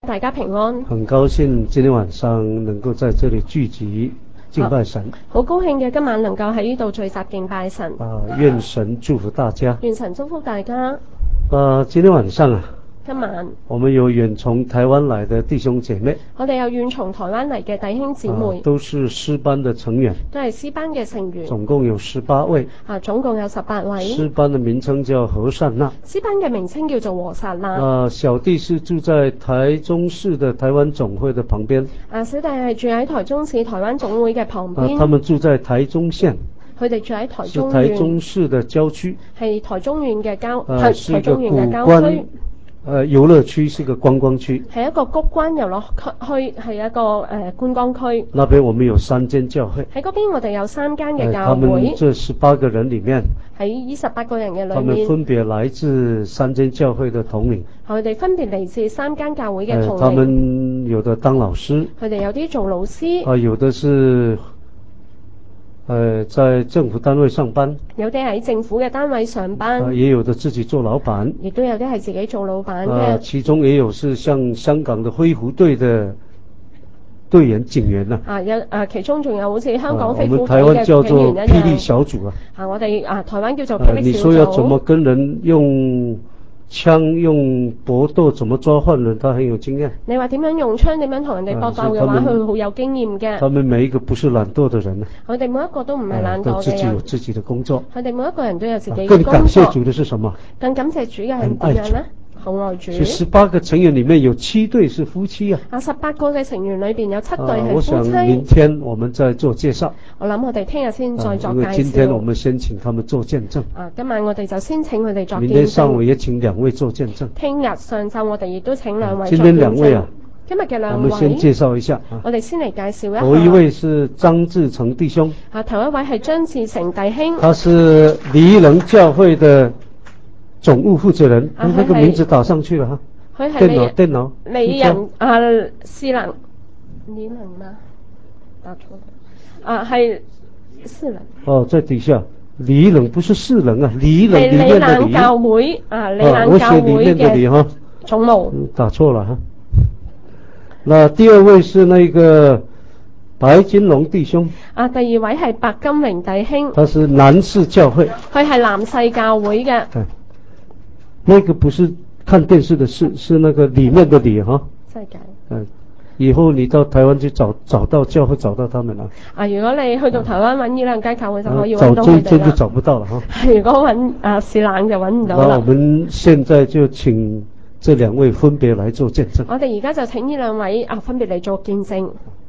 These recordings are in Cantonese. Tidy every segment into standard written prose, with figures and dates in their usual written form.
大家平安。 很高興今天晚上能夠在這裡聚集敬拜神。 好高興嘅今晚能夠喺呢度聚集敬拜神。 願神祝福大家。 願神祝福大家。 今天晚上今晚我們有遠從台灣來的弟兄姐妹。 我哋有遠從台灣嚟嘅弟兄姊妹。 都是詩班的成員。 都係詩班嘅成員。 總共有18位。 總共有18位。 詩班的名稱叫和散那。 詩班嘅名稱叫做和散那。 小弟是住在台中市的台灣總會的旁邊。 小弟係住喺台中市台灣總會嘅旁邊。 他們住在台中縣。 佢哋住喺台中縣。 是台中市的郊區。 係台中縣嘅台中縣嘅郊區。遊樂區是個觀光區，係一個谷關遊樂區，係一個觀光區。那邊我們有3間教會，喺嗰邊我哋有3間嘅教會。他們這18個人裡面，喺呢18個人嘅裡面，他們分別來自3間教會的統領，佢哋分別嚟自3間教會嘅統領。他們有的當老師，佢哋有啲做老師，有的是在政府單位上班，有啲喺政府嘅單位上班，也有的自己做老闆，亦都有啲係自己做老闆嘅。其中也有是像香港的飛虎隊的隊員警員其中仲有好似香港飛虎隊嘅警員一樣。 我們台灣叫做霹靂小組我哋台灣叫做霹靂小組。 你說要怎麼跟人用槍用搏鬥怎麼抓犯人，他很有經驗。你話點樣用槍點樣同人哋搏鬥嘅話，佢好有經驗嘅。他們每一個不是懶惰的人。佢哋每一個都唔係懶惰嘅人。都自己有自己的工作。佢哋每一個人都有自己嘅工作。更感謝主的是什麼？更感謝主嘅係點樣呢？好愛主。18個成員裡面有7對是夫妻18個嘅成員裏邊有7對係夫妻。我想明天我們再做介紹。我諗我哋聽日先再作介紹。因為今天我們先請他們做見證。今晚我哋就先請佢哋作見證。明天上午也請2位做見證。聽日上晝我哋亦都請2位做見證。今天2位今日嘅2位。我們先介紹一下。我哋先嚟介紹一下。頭一位是張志成弟兄。頭一位係張志成弟兄。他是黎能教會的總務負責人，那個名字打上去了電腦李仁是能李能嗎？打錯了係是能。在底下李能不是是能李能裡面的李教會李能教會嘅總務打錯了那第二位是那個白金龍弟兄。第2位係白金榮弟兄。他是南市教會。佢係南市教會嘅。那個不是看電視的事，是那個裡面的你世界。以後你到台灣去找到教會，找到他們了。如果你去到台灣揾呢2間教會就可以揾到佢哋啦。找就找不到了如果揾是冷就揾唔到啦。那我們現在就請這2位分別來做見證。我哋而家就請呢2位分別嚟做見證。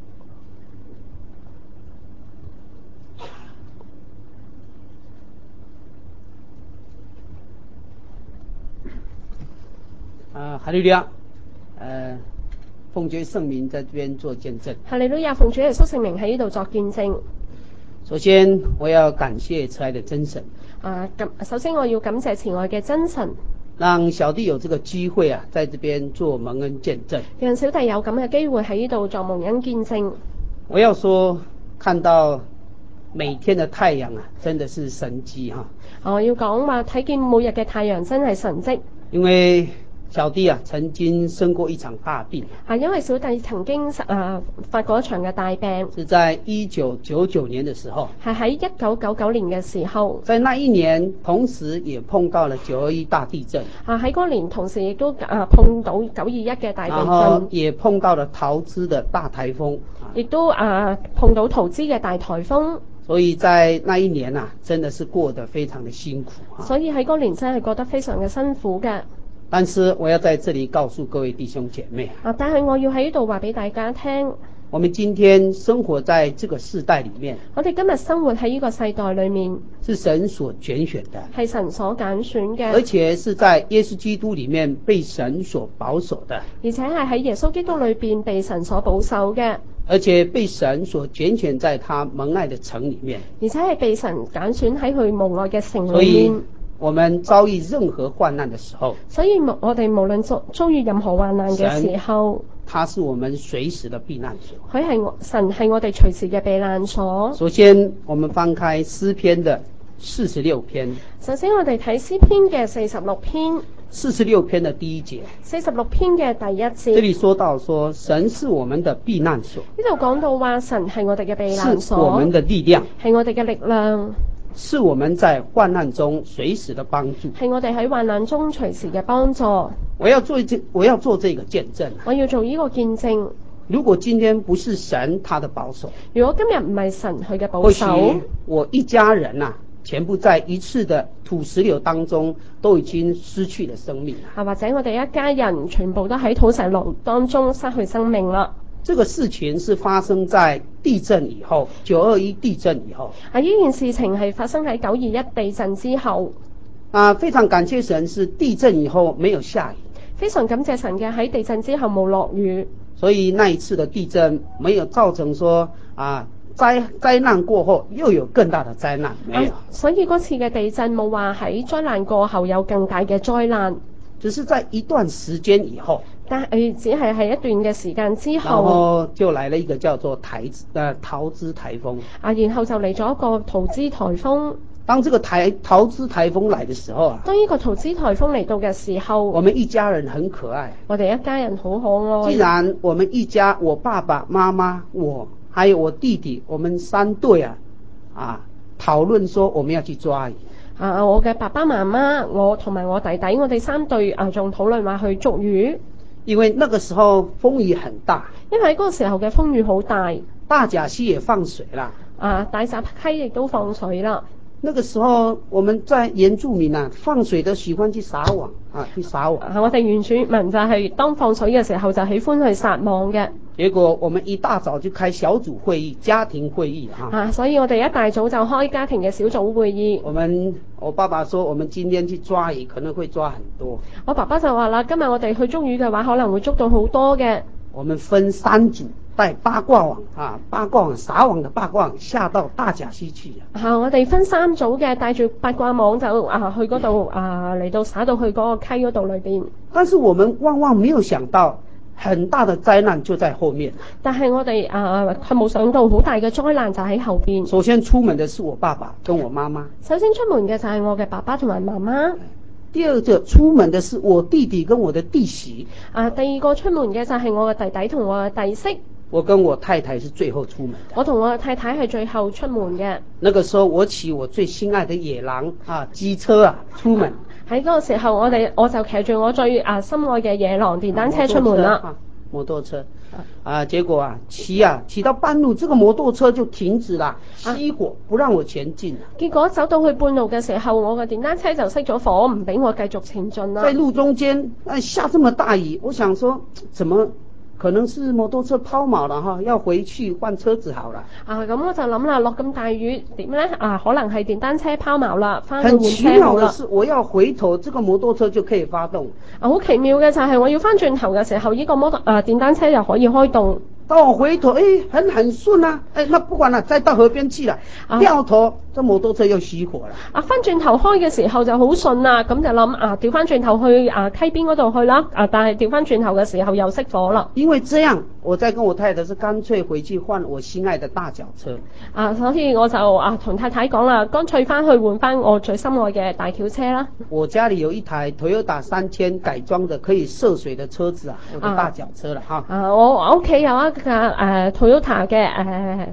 哈利路亞，奉主聖名在這邊做見證。 哈利路亞，奉主耶穌聖名喺呢度作見證。 首先我要感謝慈愛的真神。 首先我要感謝慈愛嘅真神， 讓小弟有這個機會在這邊做蒙恩見證。 讓小弟有咁嘅機會喺呢度做蒙恩見證。 我要說，看到每天的太陽真的是神蹟我要講話睇見每日嘅太陽真係神蹟。 因為小弟曾經生過一場大病。 因為小弟曾經發過一場嘅大病。 是在1999年的時候。 係喺1999年嘅時候。 在那一年，同時也碰到了921大地震。 喺嗰年同時亦都碰到921嘅大地震。 然後也碰到了桃枝的大颱風。 亦都碰到桃枝嘅大颱風。 所以在那一年真的是過得非常的辛苦。 所以喺嗰年真係過得非常嘅辛苦嘅。 但是我要在這裡告訴各位弟兄姐妹但係我要喺呢度話俾大家聽， 我們今天生活在這個世代裡面， 我哋今日生活喺呢個世代裡面， 是神所揀選的， 係神所揀選嘅， 而且是在耶穌基督裡面被神所保守的， 而且係喺耶穌基督裏邊被神所保守嘅， 而且被神所揀選在他蒙愛的城裡面， 而且係被神揀選喺佢蒙愛嘅城裡面。 我們遭遇任何患難的時候， 所以我哋無論遭遇任何患難嘅時候， 他是我們隨時的避難所。 神係我哋隨時嘅避難所。 首先，我們翻開詩篇的46篇。 首先，我哋睇詩篇嘅46篇。 46篇的第1節。 46篇嘅第1節。 這裡說到說神是我們的避難所。 呢度講到話神係我哋嘅避難所。 是我們的力量。 係我哋嘅力量。 是我們在患難中隨時的幫助。 係我哋喺患難中隨時嘅幫助。 我要做這個見證。 我要做呢個見證。 如果今天不是神他的保守， 如果今日唔係神佢嘅保守， 或許我一家人全部在一次的土石流當中都已經失去了生命。 或者我哋一家人全部都喺土石流當中失去生命啦。 這個事情是發生在地震以後，921地震以後。 呢件事情係發生喺921地震之後。 非常感謝神是地震以後沒有下雨。 非常感謝神嘅喺地震之後冇落雨。 所以那一次的地震沒有造成說災難過後又有更大的災難，沒有。 所以嗰次嘅地震冇話喺災難過後有更大嘅災難， 只是在一段時間以後。 但係只係喺一段嘅時間之後， 然後就來了一個叫做桃枝颱風。 然後就嚟咗一個桃枝颱風。 當這個桃枝颱風來的時候當呢個桃枝颱風嚟到嘅時候， 我們一家人很可愛。 我哋一家人好可愛。 既然我們一家，我爸爸媽媽我還有我弟弟，我們3對討論說我們要去抓魚。 我嘅爸爸媽媽，我同埋我弟弟，我哋3對仲討論話去捉魚。 因為那個時候風雨很大。 因為嗰個時候嘅風雨好大。 大甲溪也放水啦。 大閘溪亦都放水啦。 那個時候我們在原住民放水都喜歡去撒網去撒網。 我哋原住民就係當放水嘅時候就喜歡去撒網嘅。 結果我們一大早就開小組會議、家庭會議所以我哋一大早就開家庭嘅小組會議。 我爸爸說我們今天去抓魚可能會抓很多。 我爸爸就話啦，今日我哋去捉魚嘅話可能會捉到好多嘅。 我們分3組帶八卦網撒網的八卦網下到大甲溪去。 我哋分3組嘅，帶住八卦網就去嗰度嚟到撒到去嗰個溪嗰度裏邊。 但是我們萬萬沒有想到，很大的災難就在後面。 但係我哋佢冇想到好大嘅災難就喺後邊。 首先出門的是我爸爸跟我媽媽。 首先出門嘅就係我嘅爸爸同埋媽媽。 第二個出門的是我弟弟跟我的弟媳。 第二個出門嘅就係我嘅弟弟同我嘅弟媳。 我跟我太太是最後出門的。 我同我嘅太太係最後出門嘅。 那個時候我騎我最心愛的野狼機車出門。 喺嗰個時候我就騎住我最心愛嘅野狼電單車出門啦。 摩托車結果騎到半路，這個摩托車就停止了，熄火不讓我前進。結果走到去半路嘅時候，我嘅電單車就熄咗火，唔俾我繼續前進啦。 在路中間下這麼大雨，我想說怎麼可能是摩托車拋錨了要回去換車子好了。 咁我就諗啦，落咁大雨點呢？可能係電單車拋錨啦，翻去換車好啦。 很奇妙的是，我要回頭，這個摩托車就可以發動。 好奇妙嘅就係我要翻轉頭嘅時候，呢個電單車又可以開動。 當我回頭，很順那不管了，再到河邊去了，掉頭，這摩托車又熄火了。 翻轉頭開嘅時候就好順啦，咁就諗調翻轉頭去溪邊嗰度去啦，但係調翻轉頭嘅時候又熄火啦。 因為這樣，我再跟我太太是乾脆回去換我心愛的大腳車。 所以我就同太太講啦，乾脆翻去換翻我最心愛嘅大轎車啦。 我家裡有一台 Toyota 3000改裝的可以涉水的車子我的大腳車了我屋企有一架Toyota 嘅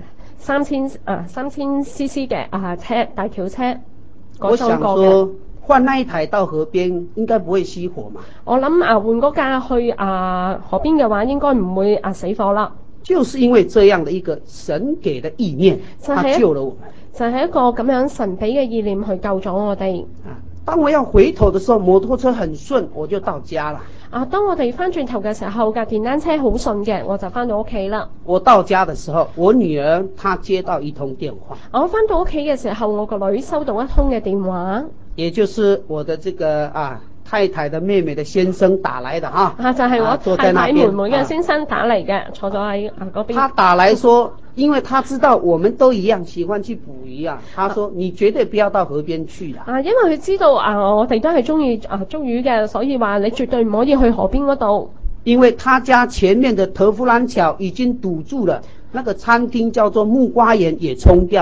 3000 cc 嘅大轎車。 我想說換那一台到河邊應該不會熄火嘛。 我諗換嗰架去河邊嘅話應該唔會死火啦。 就是因為這樣的一個神給的意念，他救了我們。 就係一個咁樣神俾嘅意念去救咗我哋。 當我要回頭的時候，摩托車很順，我就到家了。 當我哋翻轉頭嘅時候，架電單車好順嘅，我就翻到屋企啦。 我到家的時候，我女兒她接到一通電話。 我翻到屋企嘅時候，我個女收到一通嘅電話， 也就是我的這個太太的妹妹的先生打來的就係我太太妹妹嘅先生打嚟嘅，坐咗喺嗰邊。 他打來說，因為他知道我們都一樣喜歡去捕魚他說你絕對不要到河邊去啦。 因為佢知道我哋都係中意捉魚嘅，所以話你絕對唔可以去河邊嗰度。 因為他家前面的德芙蘭橋已經堵住了，那個餐廳叫做木瓜園也沖掉了。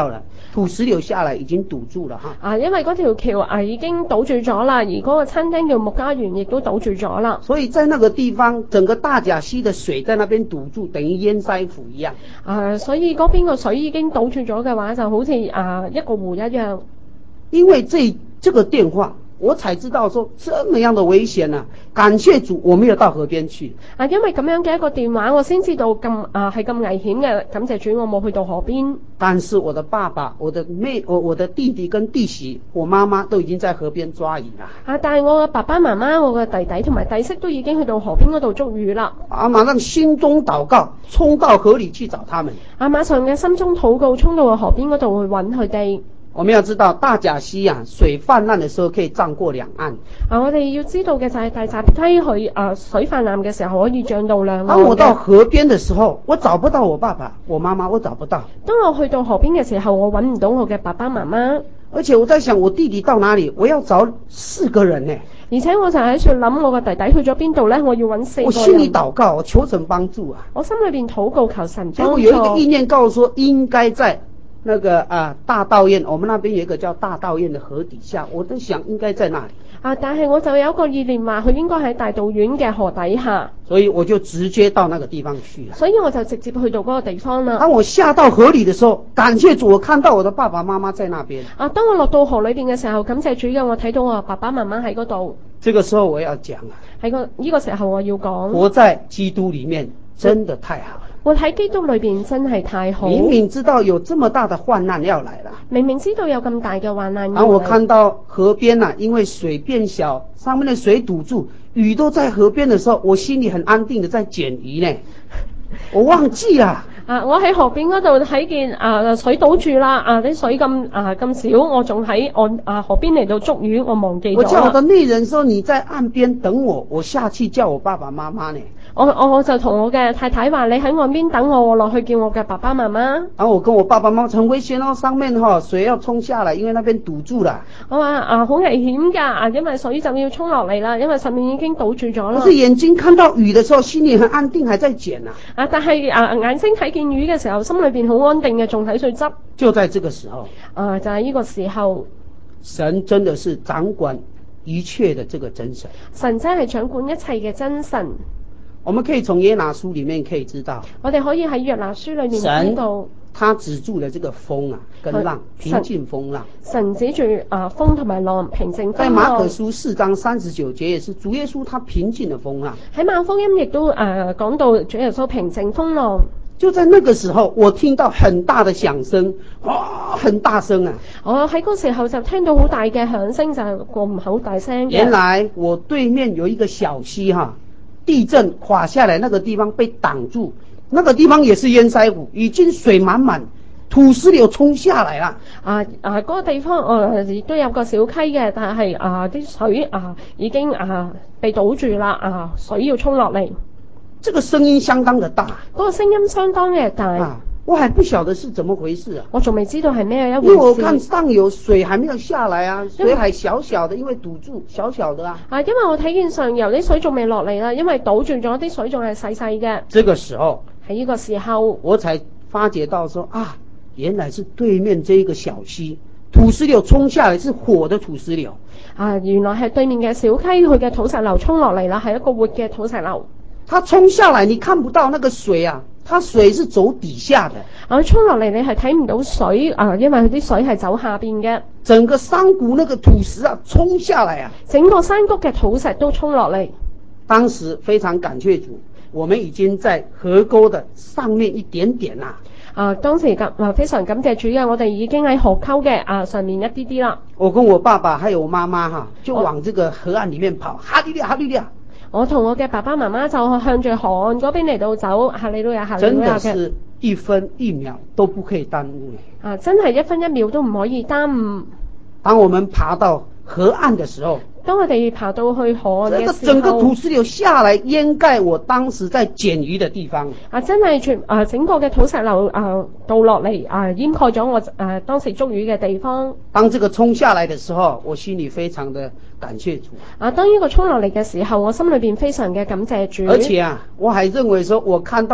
土石流下來已經堵住了哈。 因為嗰條橋已經堵住咗啦，而嗰個餐廳叫木家園亦都堵住咗啦。 所以在那個地方，整個大甲溪的水在那邊堵住，等於堰塞湖一樣。 所以嗰邊個水已經堵住咗嘅話，就好似一個湖一樣。 因為這個電話，我才知道說這麼樣的危險啊！感謝主，我沒有到河邊去。 因為咁樣嘅一個電話，我先知道係咁危險嘅。感謝主，我冇去到河邊。但是我的爸爸、我的弟弟跟弟媳、我媽媽都已經在河邊抓魚啦。 但係我嘅爸爸媽媽、我嘅弟弟同埋弟媳都已經去到河邊嗰度捉魚啦。 馬上心中禱告，衝到河裏去找他們。 馬上嘅心中禱告，衝到個河邊嗰度去揾佢哋。 我們要知道大甲溪水氾濫的時候可以漲過兩岸。 我哋要知道嘅就係大閘溪佢水氾濫嘅時候可以漲到兩岸。 當我到河邊的時候，我找不到我爸爸、我媽媽，我找不到。 當我去到河邊嘅時候，我揾唔到我嘅爸爸媽媽。 而且我在想，我弟弟到哪裡？我要找4個人呢。 而且我就喺度諗，我個弟弟去咗邊度呢？我要揾4個人。 我心裡禱告，我求神幫助啊。 我心裏邊禱告求神幫助。 結果有一個意念告訴說，應該在那個大道堰，我們那邊有一個叫大道堰的河底下，我在想應該在那裡。 但係我就有一個意念話，佢應該喺大道堰嘅河底下。 所以我就直接到那個地方去了。 所以我就直接去到嗰個地方啦。 當我下到河裡的時候，感謝主，我看到我的爸爸媽媽在那邊。 當我落到河裏邊嘅時候，感謝主嘅，我睇到我爸爸媽媽喺嗰度。 這個時候我要講呢個時候我要講， 活在基督裡面真的太好。 活喺基督裏邊真係太好。 明明知道有這麼大的患難要來了， 明明知道有咁大嘅患難要來。 當我看到河邊因為水變小，上面的水堵住，魚都在河邊的時候，我心裡很安定的在撿魚呢。我忘記了。 我喺河邊嗰度睇見水堵住啦，啲水咁少，我仲喺河邊嚟到捉魚，我忘記咗。 我叫我的內人說，你在岸邊等我，我下去叫我爸爸媽媽呢。 我就同我嘅太太話，你喺岸邊等我落去叫我嘅爸爸媽媽。 然後我跟我爸爸媽媽很危險上面水要衝下來，因為那邊堵住了。 我話好危險㗎，因為水就要衝落嚟啦，因為上面已經堵住咗啦。 可是眼睛看到魚的時候，心裡很安定，還在撿但係眼睛睇見魚嘅時候，心裏邊好安定嘅，仲喺度執。 就在這個時候， 就係呢個時候， 神真的是掌管一切的這個真神。 神真係掌管一切嘅真神。 我們可以從約拿書裡面可以知道， 我哋可以喺約拿書裏面睇到， 他止住了這個風跟浪，平靜風浪。 神止住風同埋浪，平靜風浪。 在馬可書4章39節也是主耶穌他平靜了風浪。 喺馬可福音亦都講到主耶穌平靜風浪。 就在那個時候，我聽到很大的響聲，很大聲我喺嗰時候就聽到好大嘅響聲，就個唔好大聲嘅。 原來我對面有一個小溪地震垮下來，那個地方被擋住，那個地方也是堰塞湖，已經水滿滿，土石流衝下來了。 嗰個地方亦都有個小溪嘅，但係啲水已經被堵住啦，水要衝落嚟。 這個聲音相當的大， 嗰個聲音相當嘅大。 我還不曉得是怎麼回事我仲未知道係咩一回事。 因為我看上游水還沒有下來水還小小的，因為堵住小小的因為我睇見上游啲水仲未落嚟啦，因為堵住咗啲水仲係細細嘅。 這個時候， 喺呢個時候， 我才發覺到說原來是對面這一個小溪土石流衝下來，是活的土石流。 原來係對面嘅小溪，佢嘅土石流衝落嚟啦，係一個活嘅土石流。 它衝下來，你看不到那個水它水是走底下的。 衝落嚟你係睇唔到水因為佢啲水係走下邊嘅。 整個山谷那個土石衝下來整個山谷嘅土石都衝落嚟。 當時非常感謝主，我們已經在河溝的上面一點點啦。 當時非常感謝主嘅，我哋已經喺河溝嘅上面一啲啲啦。 我跟我爸爸還有我媽媽就往這個河岸裡面跑，哈利路亞，哈利路亞。 我同我嘅爸爸媽媽就向住河岸嗰邊嚟到走，哈利路亞，哈利路亞嘅。真的是一分一秒都不可以耽誤真係一分一秒都唔可以耽誤。 當我們爬到河岸的時候， 當我哋爬到去河岸嘅時候， 整個土石流下來掩蓋我當時在撿魚的地方。 真係整個嘅土石流倒落嚟掩蓋咗我當時捉魚嘅地方。 當這個衝下來的時候，我心裡非常的感謝主。 當呢個衝落嚟嘅時候，我心裏邊非常嘅感謝主。 而且我還認為說，我看到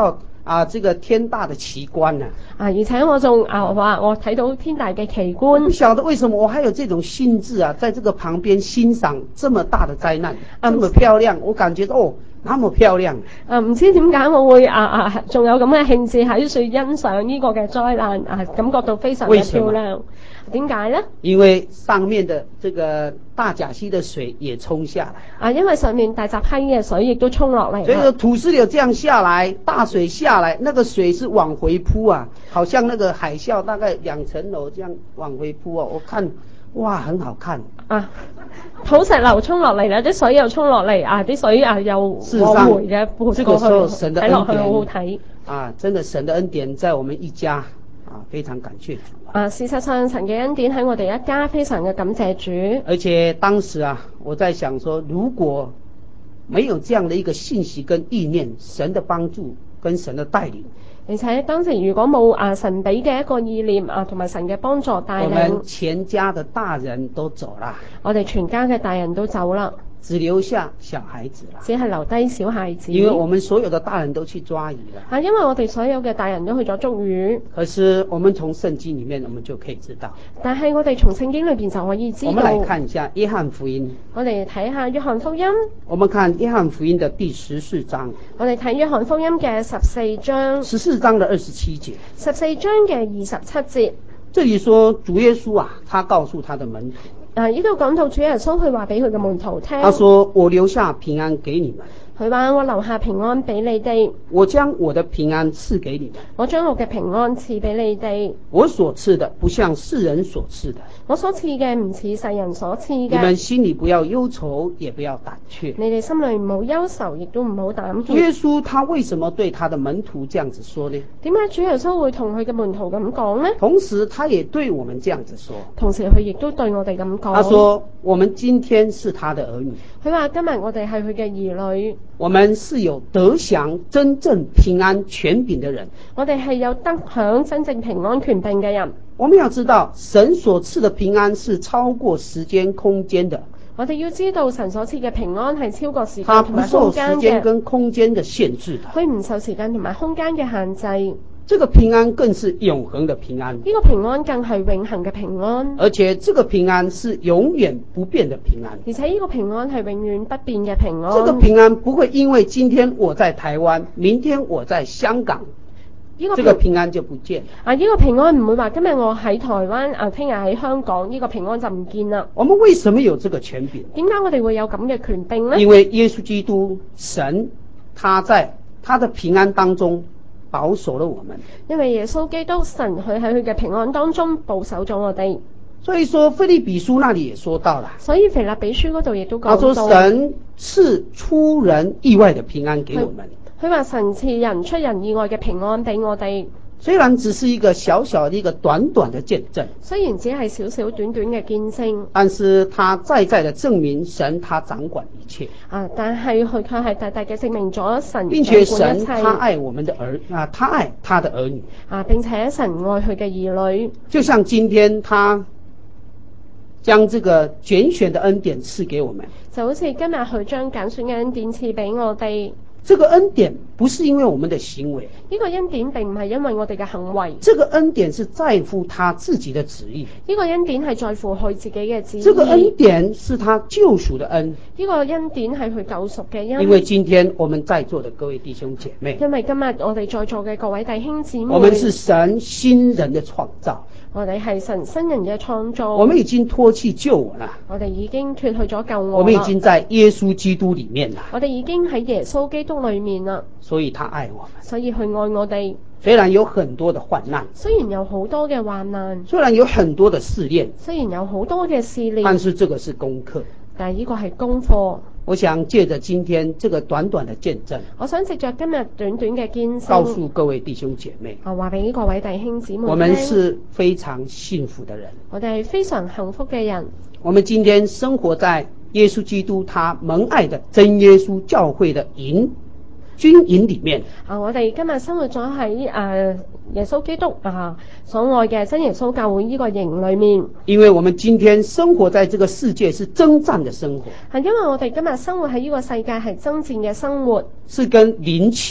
這個天大的奇觀啊！ 而且我仲話我睇到天大嘅奇觀。 不曉得為什麼我還有這種興致啊，在這個旁邊欣賞這麼大的災難，這麼漂亮，我感覺到那麼漂亮。 唔知點解我會仲有咁嘅興致喺度欣賞呢個嘅災難感覺到非常嘅漂亮。點解呢？因為上面的這個大甲溪的水也沖下來。因為上面大甲溪嘅水亦都沖落嚟。所以說土石流這樣下來，大水下來，那個水是往回撲啊，好像那個海嘯大概2層樓這樣往回撲啊，我看哇很好看。土石流沖落嚟啦，啲水又沖落嚟啲水又往回嘅撲過去，睇落去好好睇。真的神的恩典在我們一家非常感謝主。事實上神嘅恩典喺我哋一家非常嘅感謝主。而且當時我在想說，如果沒有這樣的一個信息跟意念，神的幫助跟神的帶領，而且當時如果冇神俾嘅一個意念同埋神嘅幫助帶領，我們全家的大人都走了，我哋全家嘅大人都走啦。只留下小孩子啦，只係留低小孩子。因為我們所有的大人都去抓魚啦。因為我哋所有嘅大人都去咗捉魚。可是我們從聖經裏面，我們就可以知道。但係我哋從聖經裏邊就可以知道。我們來看一下約翰福音。我哋睇下約翰福音。我們看約翰福音的第14章。我哋睇約翰福音嘅14章。14章的27節。14章嘅27節。這裏說主耶穌他告訴他的門徒。呢度講到主耶穌佢話俾佢嘅門徒聽，他說我留下平安給你們。佢話我留下平安俾你哋，我將我的平安賜給你們。我將我嘅平安賜俾你哋。我所賜的不像世人所賜的，我所賜嘅唔似世人所賜嘅。你們心裏不要憂愁，也不要膽怯。你哋心裏唔好憂愁，亦都唔好膽怯。主耶穌他為什麼對他的門徒這樣子說呢？點解主耶穌會同佢嘅門徒咁講呢？同時他也對我們這樣子說，同時佢亦都對我哋咁講。他說我們今天是他的兒女。佢話今日我哋係佢嘅兒女。我們是有得享真正平安權柄的人。我哋係有得享真正平安權柄嘅人。我們要知道神所賜的平安是超過時間空間的。我哋要知道神所賜嘅平安係超過時間同埋空間嘅。它不受時間跟空間的限制的。佢唔受時間同埋空間嘅限制。這個平安更是永恆的平安。呢個平安更係永恆嘅平安。而且這個平安是永遠不變的平安。而且呢個平安係永遠不變嘅平安。這個平安不會因為今天我在台灣，明天我在香港，這個平安就不見。呢個平安唔會話今日我喺台灣，聽日喺香港，呢個平安就唔見啦。我們為什麼有這個權柄？點解我哋會有咁嘅權柄呢？因為耶穌基督神，他在他的平安當中保守了我們。因為耶穌基督神佢喺佢嘅平安當中保守咗我哋。所以說腓立比書那裡也說到了。所以腓立比書嗰度亦都講到。他說神賜出人意外的平安給我們。佢話神賜人出人意外嘅平安俾我哋。雖然只是一個小小的一個短短的見證，雖然只係小小短短嘅見證，但是他在在的證明神他掌管一切。但係佢卻係大大嘅證明咗神並且神他愛我們的他愛他的兒女。並且神愛佢嘅兒女。就像今天他將這個揀選的恩典賜給我們，就好似今日佢將揀選嘅恩典賜俾我哋。這個恩典不是因為我們的行為，呢個恩典並唔係因為我哋嘅行為，這個恩典是在乎他自己的旨意，呢個恩典係在乎佢自己嘅旨意，這個恩典是他救贖的恩，呢個恩典係佢救贖嘅恩。因為今天我們在座的各位弟兄姐妹，因為今日我哋在座嘅各位弟兄姊妹，我們是神新人的創造，我哋係神新人嘅創造，我們已經脫去舊我啦，我哋已經脫去咗舊我，我們已經在耶穌基督裡面啦，我哋已經喺耶穌基督裡面啦，所以他愛我們，所以佢愛我哋。雖然有很多的患難，雖然有好多嘅患難，雖然有很多的試煉，雖然有好多嘅試煉，但是這個是功課，但係呢個係功課。我想借着今天這個短短的見證，我想藉着今日短短嘅見證，告訴各位弟兄姐妹，話俾各位弟兄姊妹，我們是非常幸福的人，我哋係非常幸福嘅人。我們今天生活在耶穌基督他蒙愛的真耶穌教會的軍營裡面。我哋今日生活咗喺耶穌基督所愛嘅真耶穌教會呢個營裡面。因為我們今天生活在這個世界是征戰的生活，係因為我哋今日生活喺呢個世界係征戰嘅生活，是跟靈氣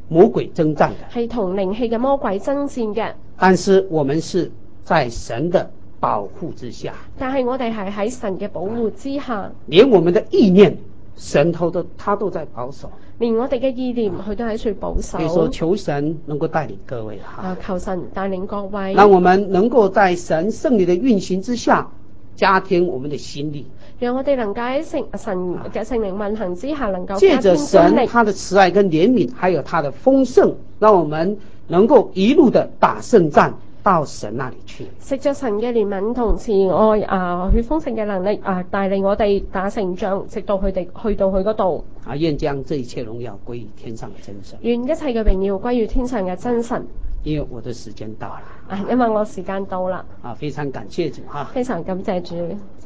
魔鬼征戰的， 係同靈氣嘅魔鬼爭戰嘅。 但是我們是在神的保護之下， 但係我哋係喺神嘅保護之下， 連我們的意念神他都在保守， 連我哋嘅意念佢都喺處保守。 所以說求神能夠帶領各位求神帶領各位， 讓我們能夠在神聖靈的運行之下加添我們的心力， 讓我哋能夠喺神嘅聖靈運行之下能夠借着神他的慈愛跟憐憫還有他的豐盛，讓我們能夠一路的打勝戰到神那裏去， 藉着神嘅憐憫同慈愛去豐盛嘅能力帶領我哋打勝仗，直到佢哋去到佢嗰度。 願將這一切榮耀歸於天上嘅真神， 願一切嘅榮耀歸於天上嘅真神。 因為我的時間到了， 因為我時間到啦。 非常感謝主非常感謝主。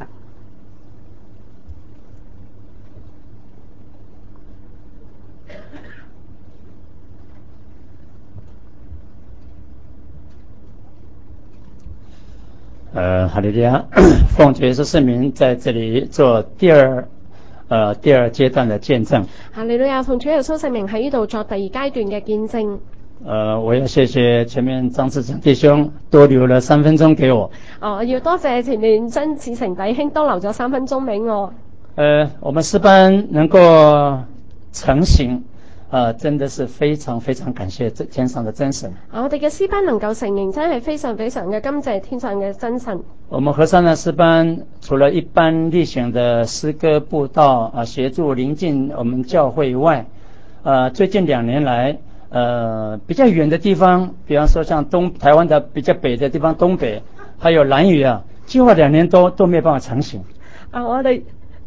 哈利路亞，奉主耶穌聖名在這裡做第二階段的見證。 哈利路亞，奉主耶穌聖名喺呢度作第二階段嘅見證。 我要謝謝前面張志成弟兄多留了3分鐘給我。 要多謝前面張志成弟兄多留咗3分鐘俾我。 我們詩班能夠成型。真的是非常非常感謝天上的真神。 我哋嘅詩班能夠成形，真係非常非常嘅感謝天上嘅真神。 我們和山的詩班除了一般例行的詩歌布道協助鄰近我們教會以外，最近2年來比較遠的地方，比方說像台灣的比較北的地方東北，還有蘭嶼計劃2年都沒辦法成型。 我哋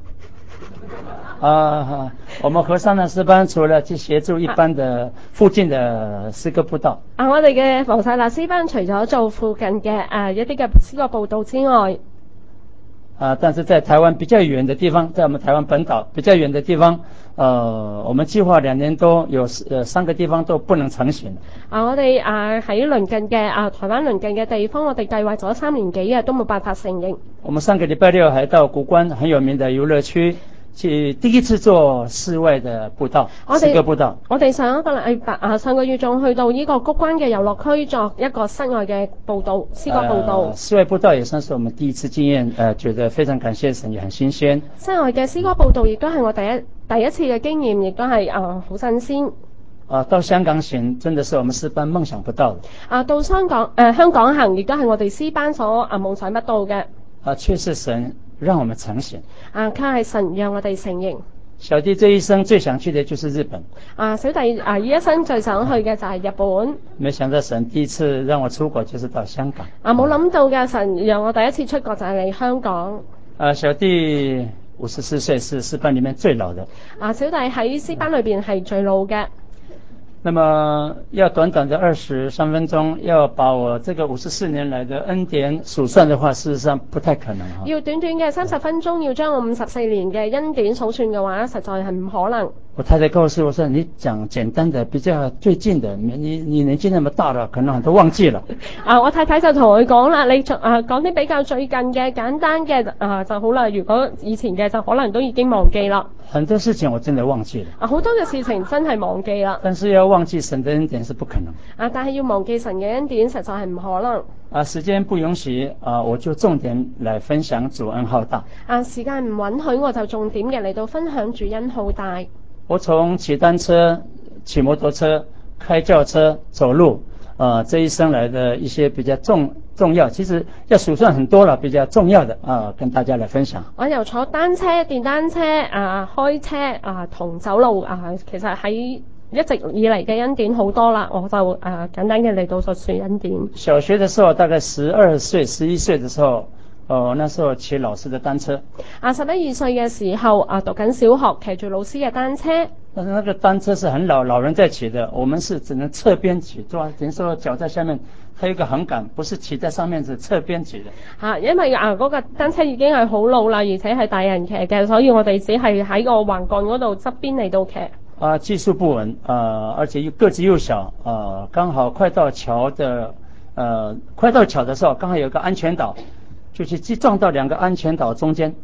我們和山的詩班除了去協助一般的附近的詩歌布道， 我哋嘅佛薩納詩班除咗做附近嘅一啲嘅詩歌布道之外， 但是在台灣比較遠的地方，在我們台灣本島比較遠的地方，我們計劃2年多有3個地方都不能成型。 我哋喺鄰近嘅台灣鄰近嘅地方，我哋計劃咗3年幾嘅都冇辦法成型。 我們上個禮拜6還到古關很有名的遊樂區去第一次做室外的布道，詩歌布道。我哋上個月仲去到呢個谷關嘅遊樂區作一個室外嘅布道，詩歌布道。 室外布道也算是我們第一次經驗，覺得非常感謝神，也很新鮮。 室外嘅詩歌布道亦都係我第一次嘅經驗，亦都係好新鮮。 到香港行真的是我們詩班夢想不到的。 到香港行亦都係我哋詩班所夢想不到嘅。 卻是神讓我們成型。 佢係神讓我哋成型。 小弟這一生最想去的就是日本。 小弟一生最想去嘅就係日本。 沒想到神第一次讓我出國就是到香港。 冇諗到嘅，神讓我第一次出國就係嚟香港。 小弟54歲，是詩班裡面最老的。 小弟喺詩班裏邊係最老嘅。 那麼要短短的23分鐘，要把我這個54年來的恩典數算的話，事實上不太可能。 要短短嘅30分鐘，要將我54年嘅恩典數算嘅話，實在係唔可能。 我太太告訴我說，你講簡單的，比較最近的，你年紀那麼大了，可能都忘記了。 我太太就同佢講啦，你講啲比較最近嘅簡單嘅就好啦，如果以前嘅就可能都已經忘記啦。 很多事情我真的忘記了。 好多嘅事情真係忘記啦。 但是要忘記神的恩典是不可能。 但係要忘記神嘅恩典，實在係唔可能。 時間不允許我就重點來分享主恩浩大。 時間唔允許，我就重點嘅嚟到分享主恩浩大。 我從騎單車、騎摩托車、開轎車、走路，這一生來的一些比較重要，其實要數算很多了，比較重要的跟大家來分享。我由坐單車、電單車、開車同走路其實喺一直以嚟嘅恩典好多啦，我就簡單嘅嚟到述說恩典。小學的時候，大概12歲、11歲的時候。那時候騎老師的單車。11、12歲嘅時候讀緊小學，騎住老師嘅單車。但是那個單車是很老人在騎的，我們是只能側邊騎，等於說腳在下面，它有一個橫桿，不是騎在上面，是側邊騎的。因為嗰個單車已經係好老啦，而且係大人騎嘅，所以我哋只係喺個橫桿嗰度側邊嚟到騎。技術不穩，而且個子又小，剛好快到橋的時候，剛好有個安全島。就去撞到2個安全島中間。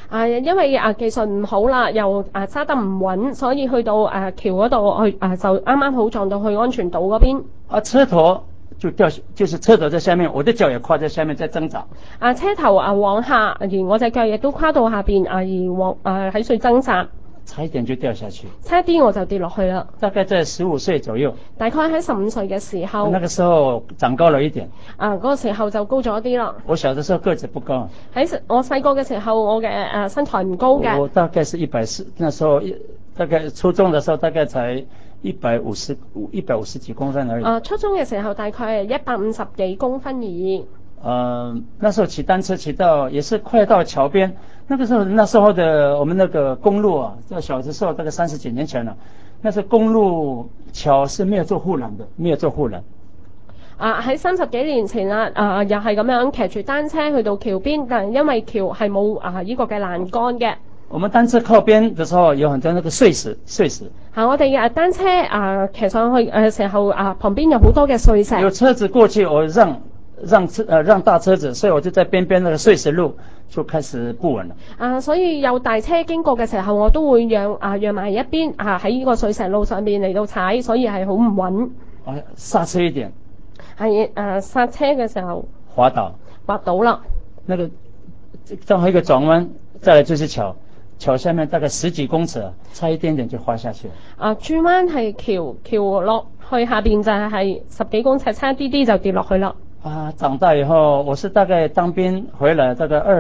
因為技術唔好啦，又揸得唔穩，所以去到橋嗰度去就啱啱好撞到去安全島嗰邊。 車頭就掉，就是車頭在下面，我的腳也跨在下面在掙扎。 車頭往下，而我隻腳亦都跨到下邊而喺水掙扎。 差一點就掉下去， 差啲我就跌落去啦。 大概在15歲左右， 大概喺15歲嘅時候， 那個時候長高了一點。 嗰個時候就高咗啲啦。 我小的時候個子不高，喺我細個嘅時候，我嘅身材唔高嘅。 我大概是140，那時候大概初中的時候大概才150幾公分而已。 初中嘅時候大概係150幾公分而已。 那時候騎單車騎到也是快到橋邊，那時候的我們那個公路啊，在小的時候大概30幾年前了，那時候公路橋是沒有做護欄的，沒有做護欄。 喺30幾年前啦，又係咁樣騎住單車去到橋邊，但因為橋係冇呢個嘅欄杆嘅。 我們單車靠邊的時候有很多那個碎石。 我哋單車騎上去嘅時候旁邊有好多嘅碎石。 有車子過去，我讓大車子，所以我就在邊邊那個碎石路就開始不穩了。 所以有大車經過嘅時候，我都會讓埋一邊喺呢個碎石路上面嚟到踩，所以係好唔穩。 剎車一點。 係剎車嘅時候滑倒啦。那個正好一個轉彎，再來就是橋下面大概10幾公尺，差一點點就滑下去。 轉彎係橋落去下邊就係10幾公尺，差啲啲就跌落去啦。 長大以後，我是大概當兵回來，大概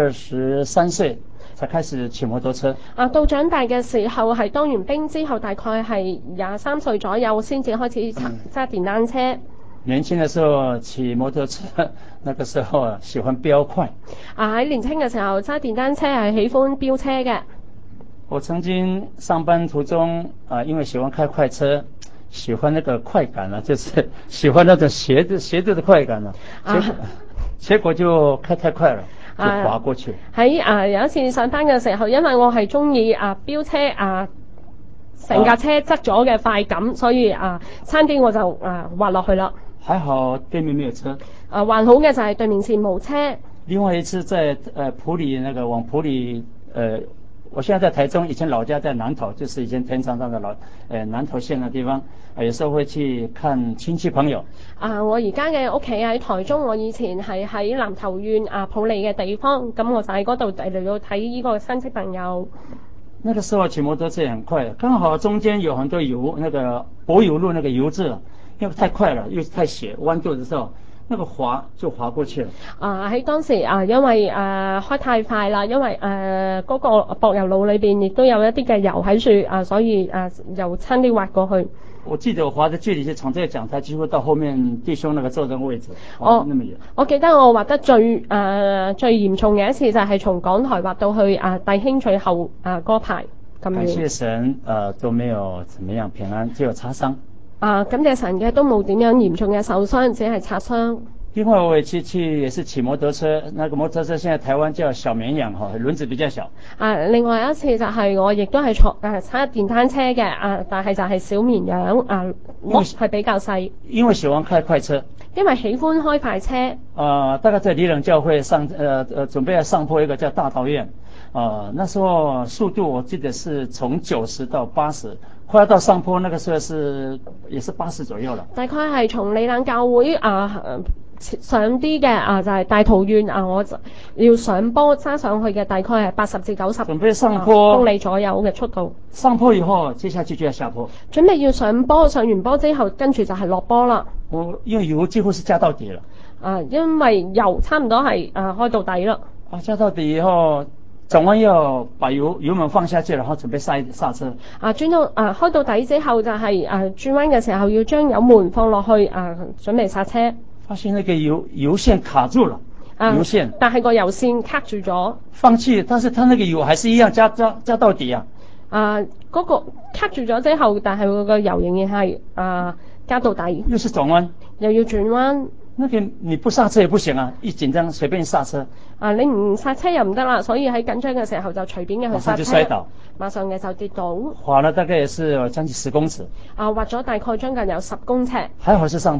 23歲才開始騎摩托車。 到長大嘅時候係當完兵之後，大概係23歲左右先至開始揸電單車。 年輕的時候騎摩托車，那個時候喜歡飆快。 喺年輕嘅時候揸電單車係喜歡飆車嘅。 我曾經上班途中因為喜歡開快車，喜歡那個快感了，就是喜歡那種斜度的快感了。結果就開太快了，就滑過去。 喺有一次上班嘅時候，因為我係中意飆車成架車側咗嘅快感，所以差啲我就滑落去啦。 還好對面沒有車。 還好嘅就係對面線冇車。 另外一次在埔里往埔里我現在在台中，以前老家在南投，就是以前田長上的南投縣的地方，有時候會去看親戚朋友。 我而家嘅屋企喺台中，我以前係喺南投縣埔里嘅地方，咁我就喺嗰度嚟到睇呢個親戚朋友。 那個時候騎摩托車也很快，剛好中間有很多油，那個柏油路那個油漬，因為太快了又太斜，彎度的時候那個滑就滑過去了。 喺當時因為開太快啦，因為嗰個柏油路裏邊亦都有一啲嘅油喺處所以又差啲滑過去。 我記得我滑的距離是從這個講台幾乎到後面弟兄那個坐的位置，那麼遠。 我記得我滑得最嚴重嘅一次就係從講台滑到去弟兄最後嗰排咁遠。 感謝神都沒有怎麼樣平安，只有擦傷。 感謝神嘅都冇點樣嚴重嘅受傷，只係擦傷。 另外我也是騎摩托車，那個摩托車現在台灣叫小綿羊輪子比較小。 另外一次就係我亦都係踩電單車嘅但係就係小綿羊轆係比較細。 因為喜歡開快車。 因為喜歡開快車。 大概在里冷教會準備要上坡一個叫大道院。那時候速度我記得是從90到80，快要到上坡那個時候也是80左右了。大概係從里冷教會上啲嘅就係大桃苑我要上坡揸上去嘅大概係80至90 準備上坡公里左右嘅速度。 上坡以後接下去就要下坡。 準備要上坡，上完坡之後跟住就係落坡啦。 因為油幾乎是加到底了。 因為油差唔多係開到底啦。 加到底以後轉彎要把油門放下去，然後準備剎車。 轉到開到底之後就係轉彎嘅時候要將油門放落去準備剎車。 發現那個油線卡住了。油線。 但係個油線卡住咗。 放棄，但是它那個油還是一樣加到底啊。 嗰個卡住咗之後，但係個油仍然係加到底。 又是轉彎。又要轉彎。 那個你不剎車也不行啊，一緊張隨便剎車。 你唔剎車又唔得啦，所以喺緊張嘅時候就隨便嘅去剎車。馬上就摔倒。馬上嘅就跌倒。 滑了大概也是將近10公尺。 滑咗大概將近有10公尺。 還好是上坡。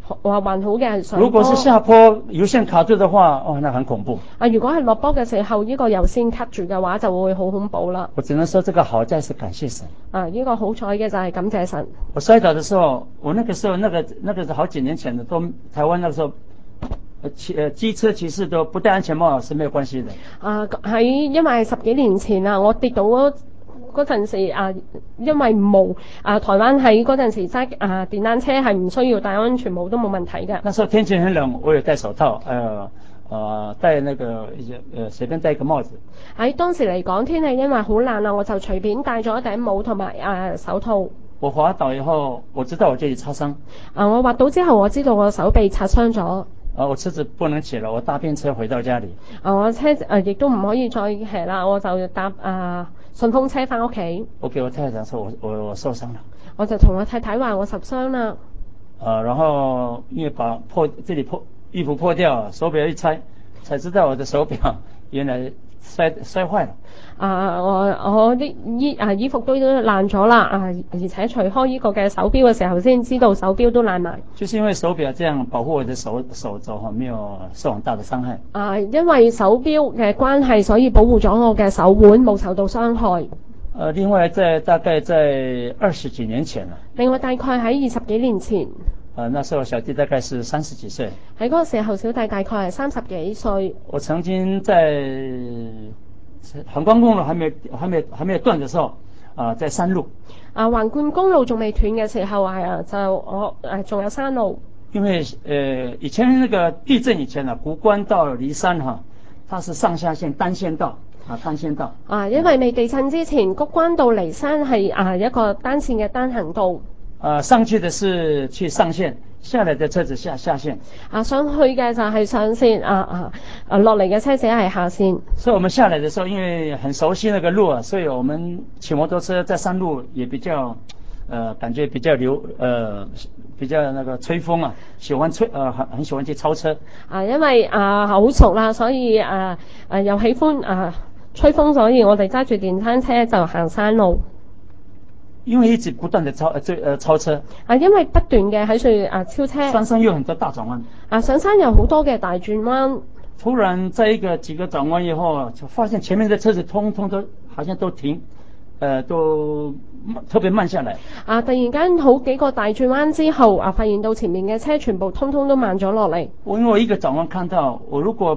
還好嘅上坡。 如果是下坡油線卡住的話，哦，那很恐怖。 如果係落坡嘅時候，呢個油線卡住嘅話，就會好恐怖啦。 我只能說這個好在是感謝神。 呢個好彩嘅就係感謝神。 我摔倒的時候，我那個時候那個是好幾年前的，都台灣那個時候，機車騎士都不戴安全帽是沒有關係的。 因為10幾年前我跌倒嗰陣時因為冇台灣喺嗰陣時揸電單車係唔需要戴安全帽都冇問題嘅。 那時候天氣很冷，我有戴手套，戴那個隨便戴一個帽子。 喺當時嚟講，天氣因為好冷啦，我就隨便戴咗一頂帽同埋手套。 我滑倒以後，我知道我這裡擦傷。 我滑倒之後，我知道我手臂擦傷咗。 我車子不能騎了，我搭便車回到家裡。 我車亦都唔可以再騎啦，我就搭順風車翻屋企。 我給我太太說我受傷了。 我就同我太太話我受傷啦。 然後因為把這裡衣服破掉，手錶一拆，才知道我的手錶原來摔壞了。我啲衣服都爛咗啦，而且除開呢個嘅手錶嘅時候，先知道手錶都爛埋。就是因為手錶這樣保護我的手肘，沒有受很大的傷害。因為手錶嘅關係，所以保護咗我嘅手腕冇受到傷害。另外大概在20幾年前啦。另外大概喺20幾年前。那時候小弟大概是30幾歲。喺嗰個時候，小弟大概係30幾歲。我曾經在橫貫公路還沒有斷的時候，在山路。橫貫公路仲未斷嘅時候就我仲有山路。因為以前那個地震以前古關到梨山它是上下線單線道。單線道。因為未地震之前，谷關到梨山係一個單線嘅單行道。上去的是去上線，下來的車子下線。上去嘅就係上線，落嚟嘅車子係下線。所以我們下來的時候，因為很熟悉那個路所以我們騎摩托車在山路也比較，感覺比較比較那個吹風喜歡很喜歡去超車。因為好熟啦，所以又喜歡吹風，所以我哋揸住電單車就行山路。因為一直不斷的超車。因為不斷嘅喺度超車。山上有很多大轉彎。上山有好多嘅大轉彎。突然在幾個轉彎以後，就發現前面的車子通通都好像都停，都特別慢下來。突然間好幾個大轉彎之後，發現到前面嘅車全部通通都慢咗落嚟。因為我一個轉彎看到，我如果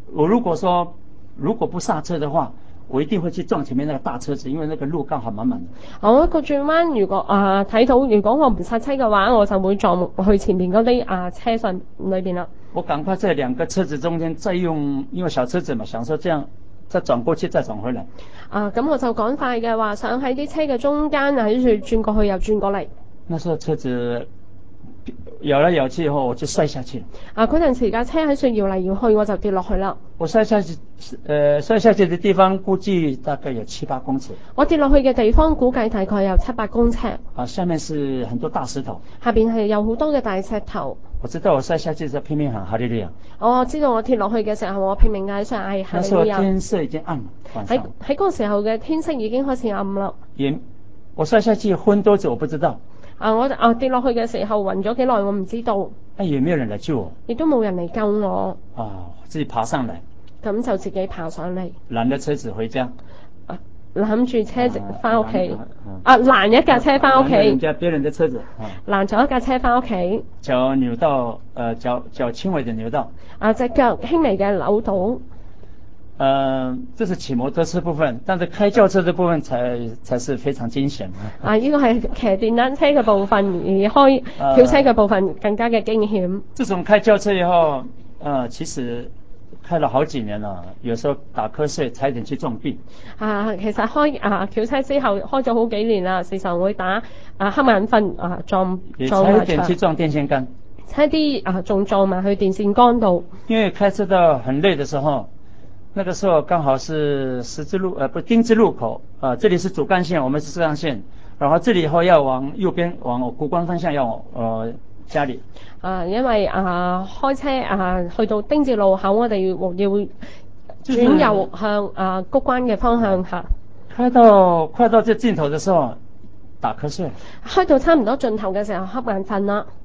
不剎車的話，我一定會去撞前面那個大車子，因為那個路剛好滿滿的。我一個轉彎，如果睇到，如果我唔剎車嘅話，我就會撞去前面嗰啲車上裏邊啦。我趕快在兩個車子中間再用，因為小車子嘛，想說這樣再轉過去再轉回來。咁我就趕快嘅話，想喺啲車嘅中間喺度轉過去又轉過嚟。那時候車子搖來搖去以後，我就摔下去。嗰陣時架車喺度搖嚟搖去，我就跌落去啦。我摔下去的地方估計大概有7、8公尺。我跌落去嘅地方估計大概有7、8公尺。下面是很多大石頭。下邊係有好多嘅大石頭。我知道我摔下去就拼命喊哈利路亞。我知道我跌落去嘅時候，我拼命嗌上嗌哈利路亞。那時候天色已經暗了。喺嗰個時候嘅天色已經開始暗啦。我摔下去昏多久我不知道。我跌落去嘅時候暈咗幾耐我唔知道。也沒有人嚟救我。亦都冇人嚟救我。自己爬上嚟。咁就自己爬上嚟。攔咗車子回家。攬住車子翻屋企。攔一架車翻屋企。別人的車子。攔咗一架車翻屋企。腳扭到，腳輕微的扭到。隻腳輕微嘅扭到。這是騎摩托車部分，但是開轎車的部分才是非常驚險。呢個係騎電單車嘅部分，而開轎車嘅部分更加嘅驚險。自從開轎車以後，其實開了好幾年了，有時候打瞌睡，差點去撞壁。其實開轎車之後開咗好幾年啦，時常會打瞌眼瞓撞差點去撞電線桿。差啲仲撞埋去電線桿度。因為開車到很累的時候。那個時候剛好是丁字路口，這裡是主幹線，我們是次幹線，然後這裡以後要往右邊往古關方向要往家裡。因為開車去到丁字路口，我哋要轉右向谷關嘅方向下。快到這盡頭的時候打瞌睡。開到差唔多盡頭嘅時候瞌眼瞓啦。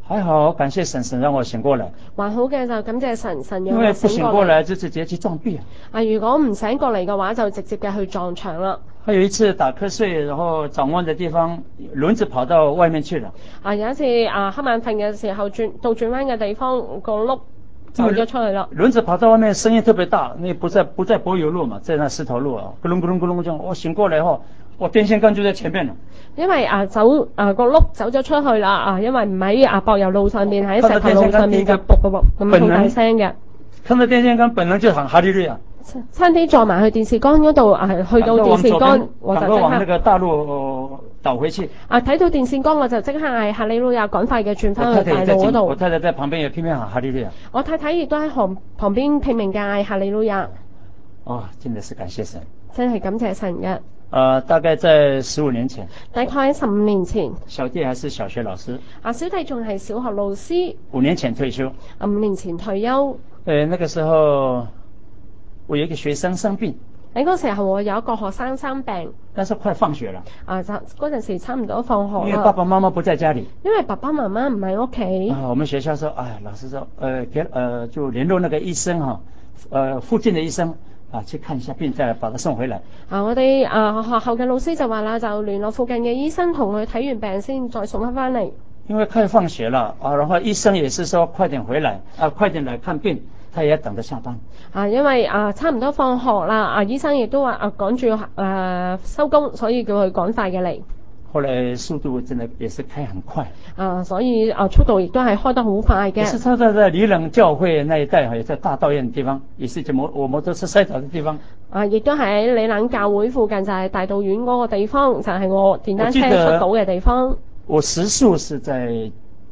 還好，感謝神，神讓我醒過來。 還好嘅就感謝神，神讓因為不醒過來就直接去撞壁。 如果唔醒過嚟嘅話，就直接嘅去撞牆啦。 還有一次打瞌睡，然後轉彎的地方，輪子跑到外面去了。 有一次黑眼瞓嘅時候，轉彎嘅地方個轆走咗出去啦。 輪子跑到外面，聲音特別大，那不在柏油路嘛，在那石頭路啊，咕隆咕隆咕隆這樣。我醒過來後，我電線桿就在前面了。因為個轆走咗出去啦，因為唔喺柏油路上面，喺石頭路上面嘅卜卜卜咁好大聲嘅。 看到電線桿本能就喊哈利路亞。 差啲撞埋去電視桿嗰度，去到電視桿我就即刻往那個大路倒回去。 睇到電線桿我就即刻係哈利路亞，趕快嘅轉翻去大路嗰度。 我太太在旁邊也拼命喊哈利路亞。 我太太亦都喺旁邊拼命嗌哈利路亞。 真的是感謝神。 真係感謝神嘅。 大概在15年前。 大概喺15年前。 小弟還是小學老師。 小弟仲係小學老師。 5年前退休。 5年前退休。 那個時候我有一個學生生病。 嗰個時候我有一個學生生病。 但是快放學了。 就嗰陣時差唔多放學啦。 因為爸爸媽媽不在家裏。 因為爸爸媽媽唔喺屋企。 我們學校說，老師說，就聯絡那個醫生附近的醫生。去看一下病，再把他送回來。 我哋學校嘅老師就話啦，就聯絡附近嘅醫生同佢睇完病先，再送翻嚟。 因為快放學了然後醫生也是說快點回來快點來看病，他也等着下班。 因為差唔多放學啦，醫生亦都話趕住收工，所以叫佢趕快嘅嚟。 後來速度真的也是開很快。 所以速度亦都係開得好快嘅。 也是他在里冷教會那一帶也在大道院的地方，也是我摩托車摔倒的地方。 亦都喺里冷教會附近，就係大道院嗰個地方，就係我電單車出倒嘅地方。 我時速是在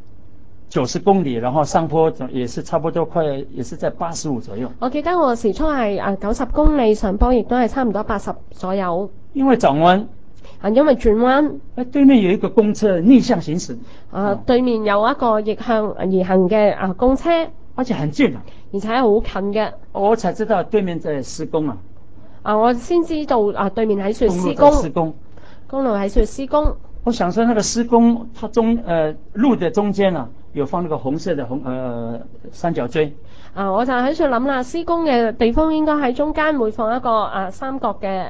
90公里，然後上坡也是差不多快，也是在85左右。 我記得我時速係90公里，上坡亦都係差唔多80左右。 因為轉彎。 因為轉彎， 對面有一個公車逆向行駛。 對面有一個逆向而行嘅公車， 而且很近而且好近嘅。 我才知道對面在施工我先知道對面喺度施工。公路喺度施工。 我想說那個施工，它路的中間有放那個紅色的三角錐。 我就喺度諗啦，施工嘅地方應該喺中間會放一個三角嘅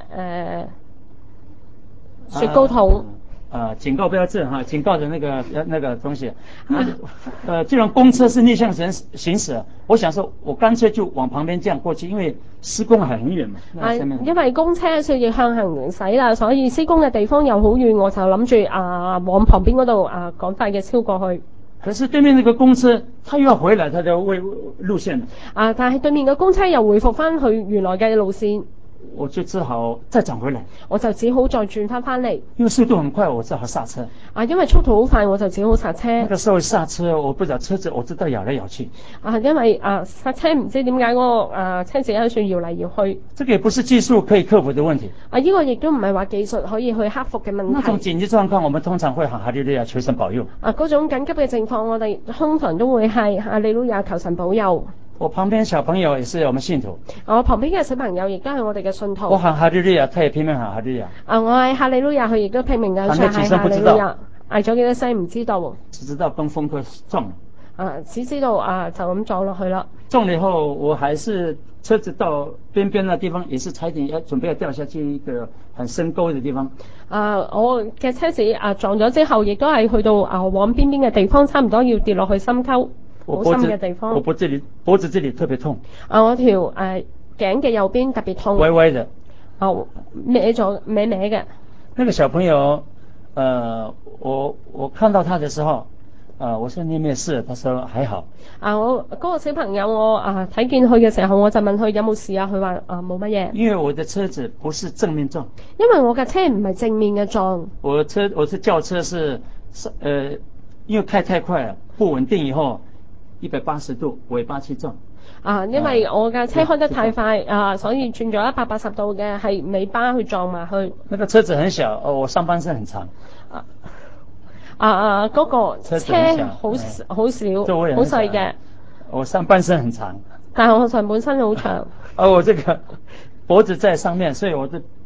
雪糕筒。 警告標誌警告的那個東西。既然公車是逆向行駛，我想說我乾脆就往旁邊這樣過去，因為施工係很遠嘛。 因為公車需要向行駛啦，所以施工嘅地方又好遠，我就諗住往旁邊嗰度趕快嘅超過去。 可是對面那個公車，他又要回來，他就為路線了。 但係對面嘅公車又回復翻去原來嘅路線。 我就只好再轉回來， 我就只好再轉翻嚟。 因為速度很快，我只好剎車。 因為速度好快，我就只好剎車。 那個時候剎車，我不知道車子，我知道搖來搖去。 因為剎車唔知點解嗰個車子喺度搖嚟搖去。 這個也不是技術可以克服的問題。 呢個亦都唔係話技術可以去克服嘅問題。 那種緊急狀況，我們通常會喊哈利路亞求神保佑。 嗰種緊急嘅情況，我哋通常都會係哈利路亞求神保佑。 我旁邊小朋友也是我們信徒。 我旁邊嘅小朋友亦都係我哋嘅信徒。 我喊哈利路亞，他也拼命喊哈利路亞。 我係哈利路亞，佢亦都拼命嘅唱係哈利路亞。嗌咗幾多聲唔知道。 只知道跟風車撞了。 只知道就咁撞落去啦。 撞了以後，我還是車子到邊邊的地方，也是差點準備要掉下去一個很深溝的地方。 我嘅車子撞咗之後，亦都係去到往邊邊嘅地方，差唔多要跌落去深溝。好深嘅地方。 我脖子這裏特別痛。 我條頸嘅右邊特別痛。 歪歪的。 歪歪嘅。 那個小朋友，我看到他的時候，我說你沒事，他說還好。 我嗰個小朋友，我睇見佢嘅時候，我就問佢有冇事佢話冇乜嘢。 因為我的車子不是正面撞。 因為我嘅車唔係正面嘅撞。 我是轎車是因為開太快了，不穩定以後。180度尾巴去撞。 因為我架車開得太快所以轉咗180度嘅係尾巴去撞埋去。 那個車子很小我上半身很長。 嗰個車好小好細嘅。 我上半身很長。 但係我上半身好長。 我這個脖子在上面，所以我的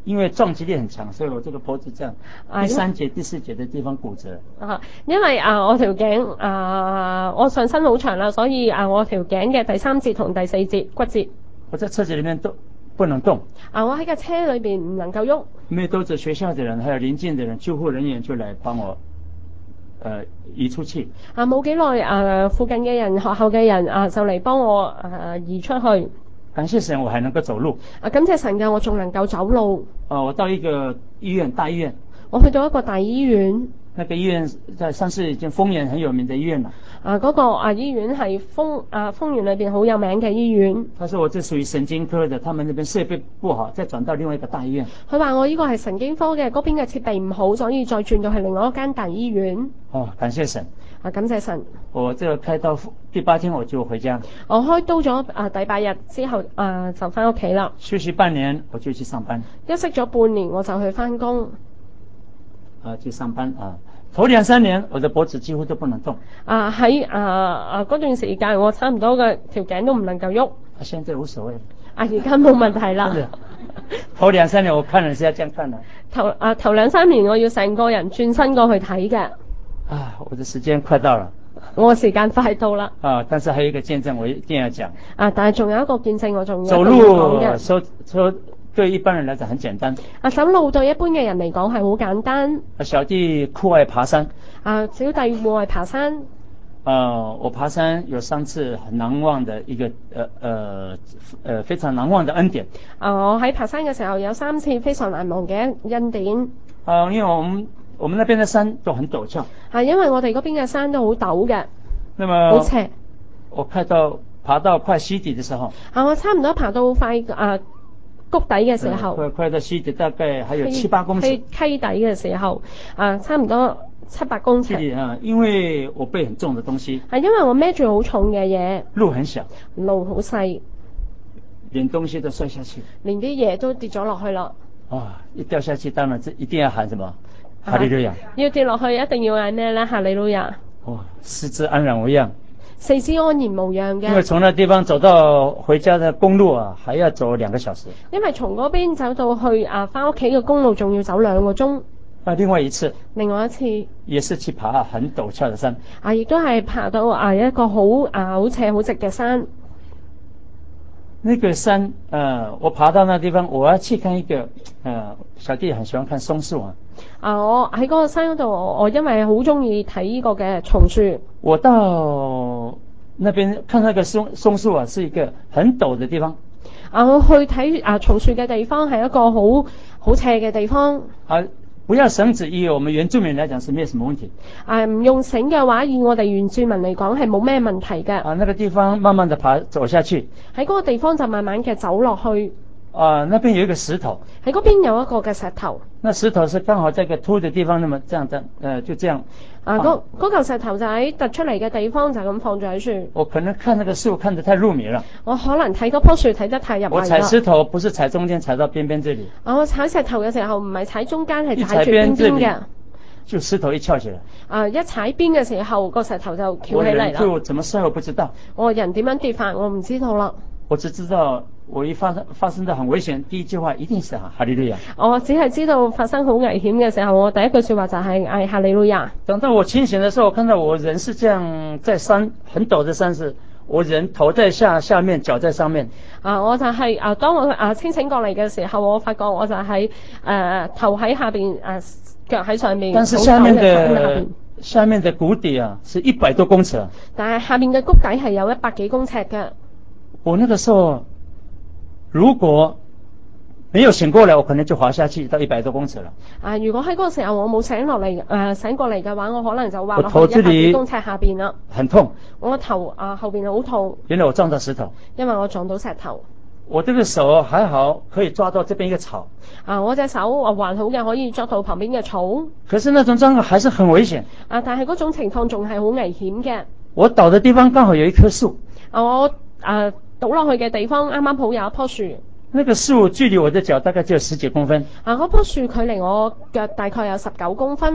因為撞擊力很強，所以我這個脖子這樣第3節、第4節的地方骨折。 因為我條頸我上身好長啦，所以我條頸嘅第3節同第4節骨折。 我在車子裡面都不能動。 我喺架車裏邊唔能夠喐。沒多着學校的人，還有鄰近的人，救護人員就來幫我移出去。 冇幾耐附近嘅人、學校嘅人就嚟幫我移出去。 感謝神，我還能夠走路。 感謝神嘅，我仲能夠走路。 我到一個醫院，大醫院。 我去到一個大醫院。 那個醫院在上次已經豐原很有名的醫院啦。 嗰個醫院係豐原裏邊好有名嘅醫院。 他說我這屬於神經科的，他們那邊設備不好，再轉到另外一個大醫院。 佢話我呢個係神經科嘅，嗰邊嘅設備唔好，所以再轉到去另外一間大醫院。 感謝神。 感謝神。 我這個開刀第8天我就回家。 我開刀咗第8日之後就翻屋企啦。 休息半年我就去上班。 休息咗半年我就去翻工。 去上班頭2-3年我的脖子幾乎都不能動。 喺嗰段時間我差唔多嘅條頸都唔能夠喐。 現在無所謂。 而家冇問題啦。 頭2-3年我看人是要這樣看的。 頭2-3年我要成個人轉身過去睇嘅。 我的時間快到了。 我時間快到啦。 但是還有一個見證我一定要講。 但係仲有一個見證我仲要走路說對一般人來講很簡單。 走路對一般嘅人嚟講係好簡單。 小弟戶外爬山。小弟戶外爬山。 我爬山有3次很難忘的一個非常難忘的恩典。 我喺爬山嘅時候有3次非常難忘嘅恩典。 因為我們那邊的山都很陡峭。 因為我哋嗰邊嘅山都好陡嘅。 那麼好斜。 我爬到快溪底的時候。 我差唔多爬到快谷底嘅時候。 快到溪底大概還有7-8公尺。 溪底嘅時候，差唔多7-8公尺。 因為我背很重的東西。 因為我孭住好重嘅嘢。 路很小。 路好細。 連東西都摔下去。 連啲嘢都跌咗落去啦。 一掉下去當然一定要喊什麼？哈利路亞。要跌落去一定要嗌咩咧？哈利路亞。 四肢安然無恙。 四肢安然無恙嘅。 因為從那地方走到回家的公路還要走2個小時。 因為從嗰邊走到去翻屋企嘅公路仲要走2個鐘。 另外一次。也是去爬很陡峭的山。 亦都係爬到一個好斜好直嘅山。 那個山我爬到那地方，我要去看一個小弟很喜歡看松樹我喺嗰個山嗰度，我因為好中意睇呢個嘅松樹。我到那邊看那個松樹是一個很陡的地方。 我去睇松樹嘅地方係一個好斜嘅地方。 不要繩子，以我們原住民來講是沒有什麼問題。 唔用繩嘅話，以我哋原住民嚟講係冇咩問題嘅。 那個地方慢慢的走下去。喺嗰個地方就慢慢嘅走落去。 那邊有一個石頭。 喺嗰邊有一個嘅石頭。 那石頭是剛好在一個凸的地方，那麼這樣就這樣。 嗰嚿石頭就喺突出嚟嘅地方，就咁放住喺樹。 我可能看那個樹看得太入迷了。 我可能睇嗰棵樹睇得太入迷啦。 我踩石頭不是踩中間，踩到邊邊這裡。 我踩石頭嘅時候唔係踩中間，係踩住邊邊嘅。 就石頭一翹起來。 一踩邊嘅時候，個石頭就翹起嚟啦。 就怎麼摔我不知道。 我人點樣跌法我唔知道啦。 我只知道我一發生得很危險，第一句話一定是哈利路亞。 我只係知道發生好危險嘅時候，我第一句說話就係嗌哈利路亞。 等到我清醒的時候，我看到我人是這樣在山很陡的山是，我人頭在下面，腳在上面。 我就係當我清醒過嚟嘅時候，我發覺我就係頭喺下邊，腳喺上面。 但是下面的谷底是100多公尺。 但係下面嘅谷底係有100幾公尺嘅。 我那個時候如果沒有醒過來，我可能就滑下去到100多公尺了。 如果喺嗰個時候我冇醒過嚟嘅話，我可能就滑落去100幾公尺下邊啦。 很痛。 我個頭後邊好痛。 原來我撞到石頭。 因為我撞到石頭。 我這個手還好，可以抓到這邊一個草。 我隻手還好嘅，可以捉到旁邊嘅草。 可是那種狀況還是很危險。 但係嗰種情況仲係好危險嘅。 我倒的地方剛好有一棵樹。 我倒落去嘅地方啱啱好有一棵樹。 那個樹距離我的腳大概只有10幾公分。 嗰棵樹距離我腳大概有19公分。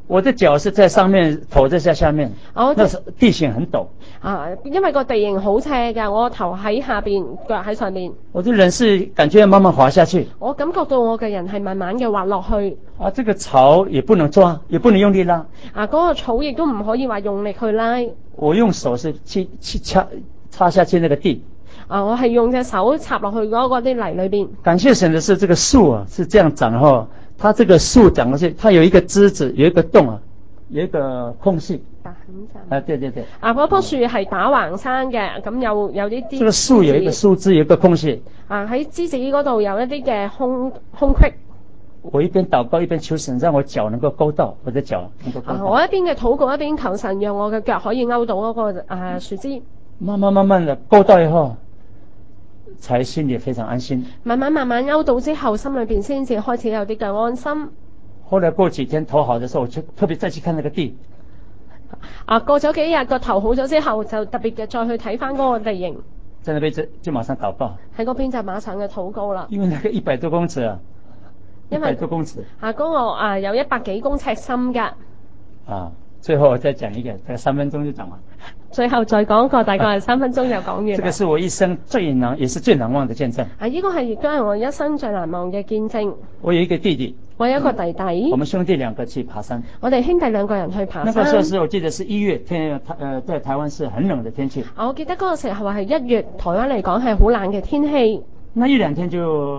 我的腳是在上面，頭在下面。那地形很陡。 因為個地形好斜㗎，我頭喺下邊，腳喺上面。 我的人是感覺慢慢滑下去。 我感覺到我嘅人係慢慢嘅滑落去。 這個草也不能抓，也不能用力拉。 嗰個草亦都唔可以話用力去拉。 我用手是去插下去那個地。 我係用隻手插落去嗰啲泥裏邊。感謝神的是，這個樹是這樣長後。它這個樹長過去，它有一個枝子，有一個洞有一個空隙。對。 嗰棵樹係打橫生嘅，咁有啲。 這個樹有一個樹枝，有一個空隙。 喺枝子嗰度有一啲嘅空隙。 我一邊禱告一邊求神，讓我腳能夠勾到，我的腳能夠勾到。 我一邊嘅禱告一邊求神，讓我嘅腳可以勾到嗰個樹枝。 慢慢的勾到以後，才心裏非常安心。 慢慢勾到之後，心裏邊先至開始有啲嘅安心。 後來過幾天頭好的時候，我就特別再去看那個地。 過咗幾日個頭好咗之後，就特別嘅再去睇翻嗰個地形。 在那邊就馬上禱告。 喺嗰邊就馬上嘅禱告啦。 因為那個100多公尺啊。100多公尺。 嗰個有100幾公尺深㗎。 最後我再講一個，大概3分鐘就講完。 最後再講個，大概係3分鐘就講完。 這個是我一生也是最難忘的見證。 呢個亦都係我一生最難忘嘅見證。 我有一個弟弟。 我有一個弟弟。 我們兄弟2個去爬山。 我哋兄弟2個人去爬山。 那個時候我記得是1月，在台灣是很冷的天氣。 我記得嗰個時候係1月，台灣嚟講係好冷嘅天氣。 那一兩天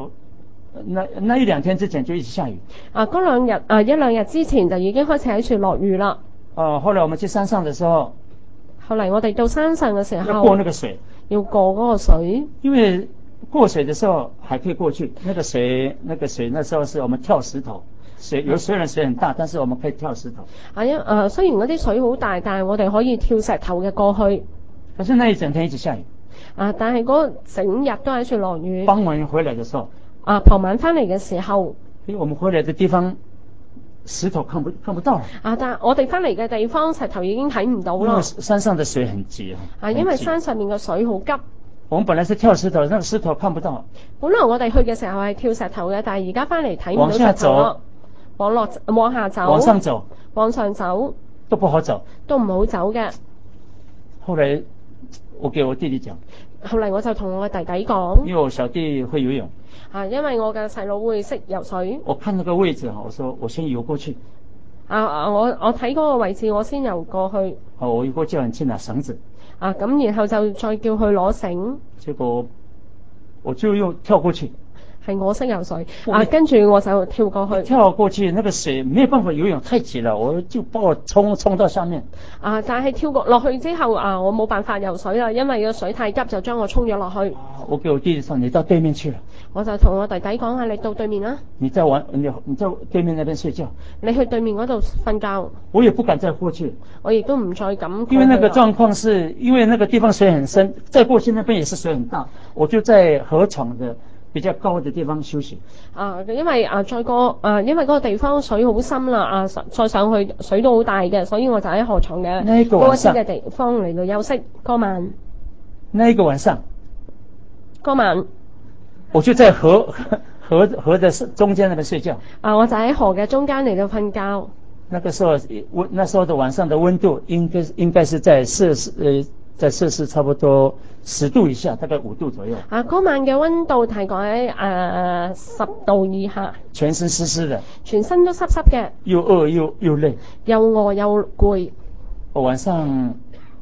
之前就一直下雨。 嗰一兩日之前就已經開始喺處落雨啦。 後來我們去山上的時候。 後來我哋到山上嘅時候。 要過那個水。 要過嗰個水。 因為過水的時候還可以過去，那個水那時候是我們跳石頭，雖然水很大，但是我們可以跳石頭。 雖然嗰啲水好大，但係我哋可以跳石頭嘅過去。 可是那一整天一直下雨。 但係嗰整日都喺處落雨。 傍晚回來的時候。 傍晚翻嚟嘅時候。 因為我們回來的地方石頭看不到。 但係我哋翻嚟嘅地方石頭已經睇唔到啦。 因為山上的水很急。 因為山上面嘅水好急。 我們本來是跳石頭，那個石頭看不到。 本來我哋去嘅時候係跳石頭嘅，但係而家翻嚟睇唔到石頭咯。往下走。 往上走。 往上走。 都不好走。 都唔好走嘅。 後來我給我弟弟講。 後嚟我就同我嘅弟弟講。 因為我小弟會游泳。 因為我嘅細佬會識游水。 我看那個位置，我說我先游過去。 我睇嗰個位置，我先游過去。 我游過叫人去拿繩子。 咁然後就再叫佢攞繩。 結果我就又跳過去。 係我識游水。跟住我就跳過去。 跳過去，那個水沒有辦法游泳，太急了，我就把我衝到下面。 但係跳過落去之後，我冇辦法游水啦，因為個水太急，就將我衝咗落去。 我給我弟弟說：你到對面去了。 我就同我弟弟講下，你到對面啦。你在對面那邊睡覺。 你去對面嗰度瞓覺。 我也不敢再過去。 我亦都唔再敢。 因為那個狀況是因為那個地方水很深，再過去那邊也是水很大，我就在河床的比較高的地方休息。 因為嗰個地方水好深啦，再上去水都好大嘅，所以我就喺河床嘅高啲嘅地方嚟到休息。嗰晚。 那一個晚上。 嗰晚。 我就在河的中間那邊睡覺。 我就喺河嘅中間嚟到瞓覺。 那時候的晚上的溫度應該是在攝氏差不多10度以下，大概5度左右。 嗰晚嘅溫度大概喺10度以下。 全身濕濕的。全身都濕濕嘅。 又餓又累。 又餓又攰。 我晚上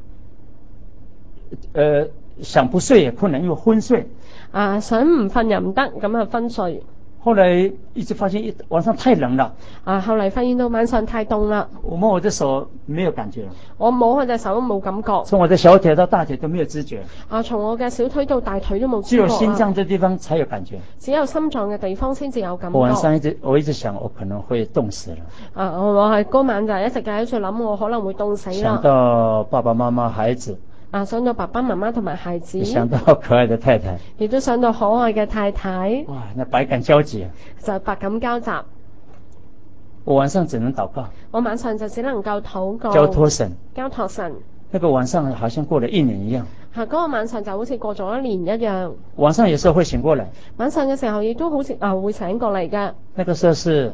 想不睡也不能，又昏睡。 想唔瞓又唔得，咁昏睡。 後來一直發現晚上太冷了。 後來發現到晚上太凍啦。 我摸我的手沒有感覺。 我摸我隻手都冇感覺。 從我的小腿到大腿都沒有知覺。 從我嘅小腿到大腿都冇知覺。 只有心臟這地方才有感覺。 只有心臟嘅地方先至有感覺。 我晚上我一直想我可能會凍死了。 我係嗰晚就一直喺度諗我可能會凍死啦。 想到爸爸媽媽孩子。 想到爸爸媽媽同埋孩子。 想到可愛的太太。 亦都想到可愛嘅太太。 哇，那百感交集。 就百感交集。 我晚上只能禱告。 我晚上就只能夠禱告。 交託神。 交託神。 那個晚上好像過了1年一樣。 嗰個晚上就好似過咗1年一樣。 晚上有時候會醒過來。 晚上嘅時候亦都好似會醒過嚟嘅。 那個時候是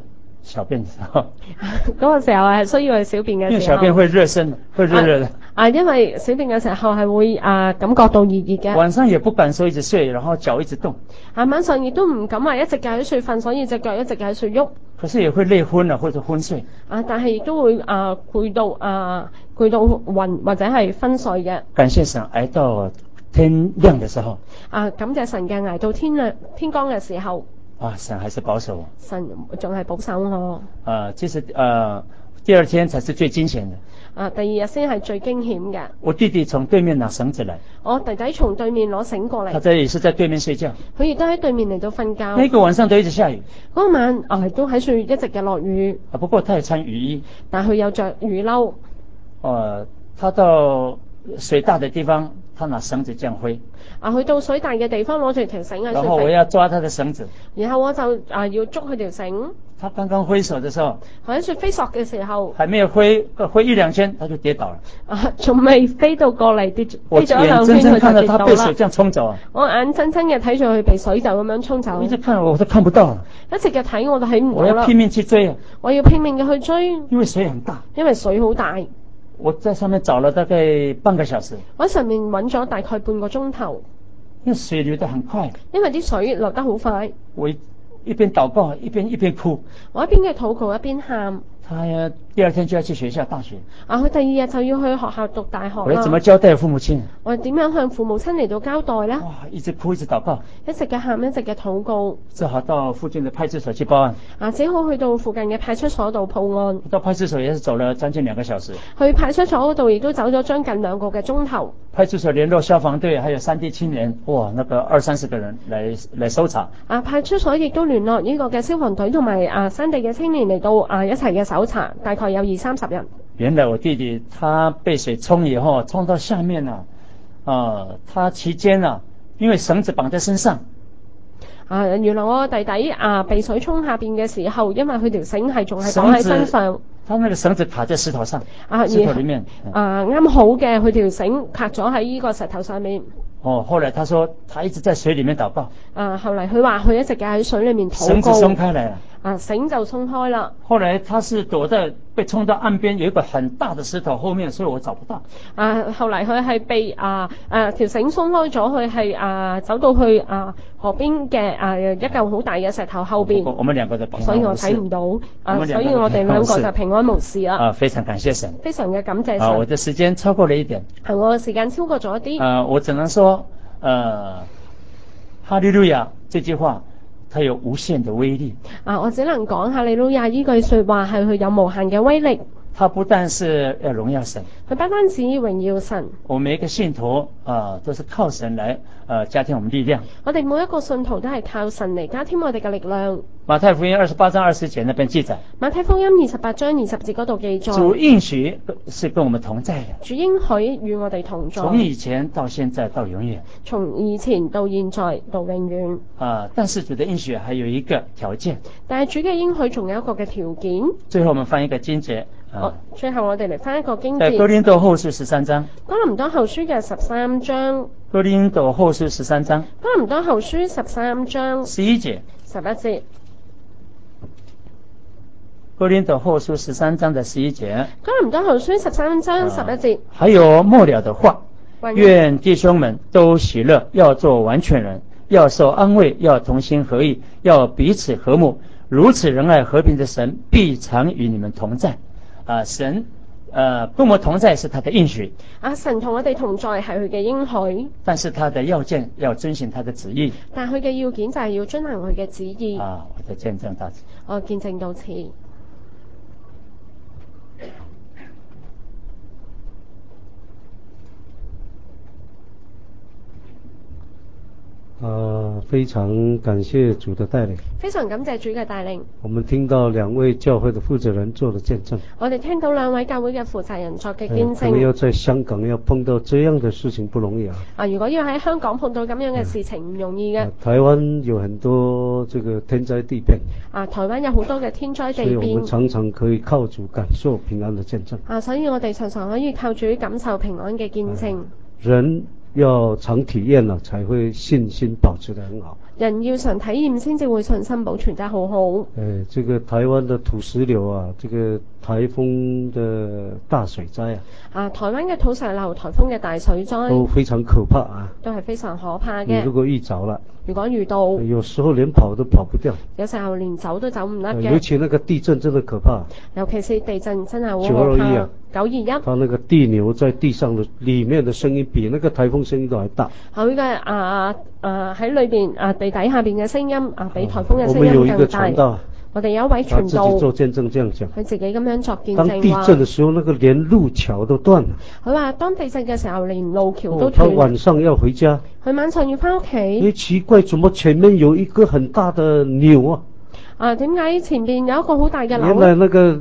小便的時候， 嗰個時候係需要去小便嘅時候， 因為小便會熱身，會熱熱的。 因為小便嘅時候係會感覺到熱熱嘅。 晚上也不敢說一直睡，然後腳一直動。 晚上亦都唔敢話一直喺睡瞓，所以隻腳一直喺睡喐。 可是也會累昏了或者昏睡。 但係亦都會攰到暈或者係昏睡嘅。 感謝神挨到天亮嘅時候。 感謝神嘅挨到天光嘅時候。 神還是保守我。 神仲係保守我。 其實第二天才是最驚險的。 第二日先係最驚險嘅。 我弟弟從對面拿繩子來。 我弟弟從對面攞繩過嚟。 他也是在對面睡覺。 佢亦都喺對面嚟到瞓覺。 那個晚上都一直下雨。 嗰晚都喺樹一直嘅落雨。 不過他也穿雨衣。 但佢有着雨褸。 他到水大的地方，他拿繩子這樣揮。 去到水大嘅地方攞住條繩喺水。 然後我要抓他的繩子。 然後我就要捉佢條繩。 他剛剛揮手的時候， 喺雪飛索嘅時候， 還沒有揮一兩圈，他就跌倒了。 仲未飛到過嚟跌， 我眼睜睜看着他被水這樣沖走。 我眼睜睜嘅睇住佢被水就咁樣沖走。 一直看我都看不到。 一直嘅睇我都睇唔到啦。 我要拼命去追。 我要拼命嘅去追。 因為水很大。 因為水好大。 我在上面找了大概半個小時。 我喺上面揾咗大概半個鐘頭。 因為水流得很快。因為啲水流得好快。 我一邊禱告一邊哭。 我一邊嘅禱告一邊喊。 他呀，第二天就要去學校大學。 佢第二日就要去學校讀大學啦。 我要怎麼交代父母親？ 我點樣向父母親嚟到交代呢？ 一直哭一直禱告。 一直嘅喊一直嘅禱告。 只好到附近的派出所去報案。 只好去到附近嘅派出所度報案。 到派出所也是走了將近2個小時。 去派出所嗰度亦都走咗將近2個嘅鐘頭。 派出所聯絡消防隊，還有3地青年，那個20-30個人來搜查。 派出所亦都聯絡呢個嘅消防隊同埋3地嘅青年嚟到一齊嘅搜查，大概有20-30人。 原來我弟弟他被水沖以後，沖到下面他期間因為繩子綁在身上。 原來我弟弟被水沖下邊嘅時候，因為佢條繩係仲係綁喺身上。 他那個繩子卡在石頭上，石頭裏面。 啱好嘅，佢條繩卡咗喺呢個石頭上面。 後來他說他一直在水裏面禱告。 後來佢話佢一直喺水裏面禱告。 繩子鬆開來了。 繩就鬆開啦。 後來他是躲在被沖到岸邊有一個很大的石頭後面，所以我找不到。後來佢係被條繩鬆開咗，佢係走到去河邊嘅一嚿好大嘅石頭後邊。我們兩個就平安無事。 所以我睇唔到。所以我哋兩個就平安無事啦。 非常感謝神。 非常嘅感謝神。 我的時間超過了一點。 係我嘅時間超過咗一啲。 我只能說，哈利路亞這句話。它有無限的威力。 我只能講哈利路亞呢句說話係佢有無限嘅威力。 它不但是要榮耀神， 佢不單止榮耀神。 我每一個信徒都是靠神來加添我們力量。 我哋每一個信徒都係靠神嚟加添我哋嘅力量。 馬太福音28章20節那邊記載。 馬太福音28章20節嗰度記載。 主應許是跟我們同在的。 主應許與我哋同在。 從以前到現在到永遠。 從以前到現在到永遠。 但是主的應許還有一個條件。 但係主嘅應許仲有一個嘅條件。 最後我們翻一個經節。 最後我哋嚟翻一個經節。 在哥林多後書13章。 哥林多後書嘅13章。 哥林多後書13章。 哥林多後書13章。 11節。 11節。 哥林多後書13章的11節。 哥林多後書13章11節。 還有末了的話，願弟兄們都喜樂，要做完全人，要受安慰，要同心合意，要彼此和睦，如此仁愛和平的神必常與你們同在。神跟我們同在是他的應許。 神同我哋同在係佢嘅應許。 但是他的要件要遵循他的旨意。 但佢嘅要件就係要遵行佢嘅旨意。 我就見證到此。 我見證到此。 非常感謝主的帶領。 非常感謝主嘅帶領。 我們聽到2位教會的負責人做了見證。 我哋聽到2位教會嘅負責人作嘅見證。 可能要在香港要碰到這樣的事情不容易啊。 如果要喺香港碰到咁樣嘅事情唔容易嘅。 台灣有很多這個天災地變。 台灣有好多嘅天災地變。 所以我們常常可以靠主感受平安的見證。 所以我哋常常可以靠主感受平安嘅見證。 人要常體驗了，才會信心保持得很好。 人要常體驗先至會信心保存得好好。 這個台灣的土石流啊，這個颱風的大水災啊， 台灣嘅土石流、颱風嘅大水災都非常可怕啊， 都係非常可怕嘅。 你如果遇着了， 如果遇到， 有時候連跑都跑不掉， 有時候連走都走唔甩嘅。 尤其那個地震真的可怕， 尤其是地震真係好可怕。921， 它那個地牛在地上的裏面的聲音比那個颱風聲音都還大。 佢嘅喺裏邊地底下邊嘅聲音比颱風嘅聲音更大。我哋有一位傳道， 自己做見證這樣講， 佢自己咁樣作見證。 當地震的時候，那個連路橋都斷了。佢話當地震嘅時候，連路橋都斷。 他晚上要回家， 佢晚上要翻屋企。 奇怪，怎麼前面有一個很大的牛啊？ 點解前面有一個好大嘅樓？ 原來那個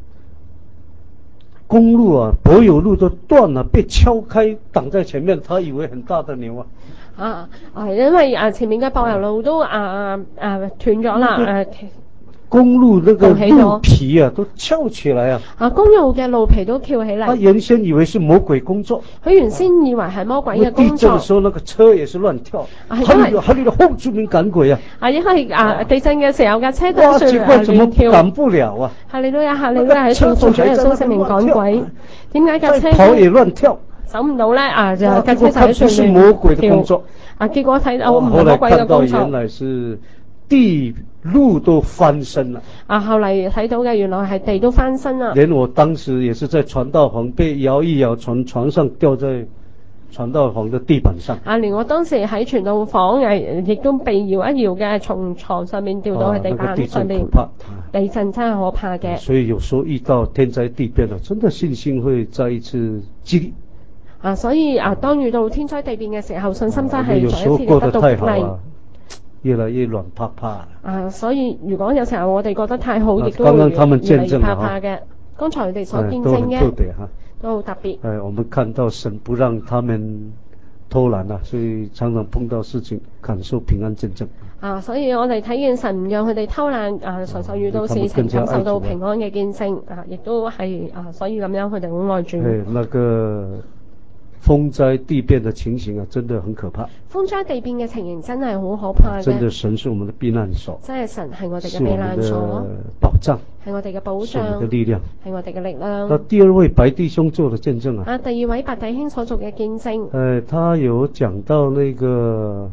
公路啊，柏油路都斷了，被敲開擋在前面，他以為很大的牛啊。 因為前面嘅柏油路都斷咗啦。 公路那個路皮啊都翹起來啊！ 公路嘅路皮都翹起嚟。 他原先以為是魔鬼工作， 佢原先以為係魔鬼嘅工作。 地震的時候，那個車也是亂跳，還有後出名趕鬼啊！ 因為地震嘅時候架車都係亂跳， 趕不了啊！ 哈利路亞，哈利路亞，喺度奉主耶穌聖名趕鬼。點解架車跑也亂跳， 走唔到咧？就架車就喺上面跳。 不是魔鬼的工作。 結果睇到唔係魔鬼嘅工作。 原來是地路都翻身了。 後嚟睇到嘅原來係地都翻身啦。 連我當時也是在傳道房被搖一搖，從床上掉在傳道房的地板上。 連我當時喺傳道房亦都被搖一搖嘅，從床上面掉到喺地板上面。地震真係可怕嘅。 所以有時候遇到天災地變了，真的信心會再一次激勵。 所以當遇到天災地變嘅時候，信心真係再一次得到激勵。 越來越軟趴趴。 所以如果有時候我哋覺得太好，亦都會越嚟越怕怕嘅。剛才佢哋所見證嘅都好特別。 我們看到神不讓他們偷懶啦，所以常常碰到事情感受平安見證。 所以我哋睇見神唔讓佢哋偷懶，常常遇到事情感受到平安嘅見證，亦都係所以咁樣佢哋好愛主。 那個風災地變的情形啊，真的很可怕。 風災地變嘅情形真係好可怕嘅。 真的神是我們的避難所。 真係神係我哋嘅避難所， 保障係我哋嘅保障， 係我哋嘅力量， 係我哋嘅力量。 那第二位白弟兄做的見證啊。 第二位白弟兄所做嘅見證。 他有講到那個，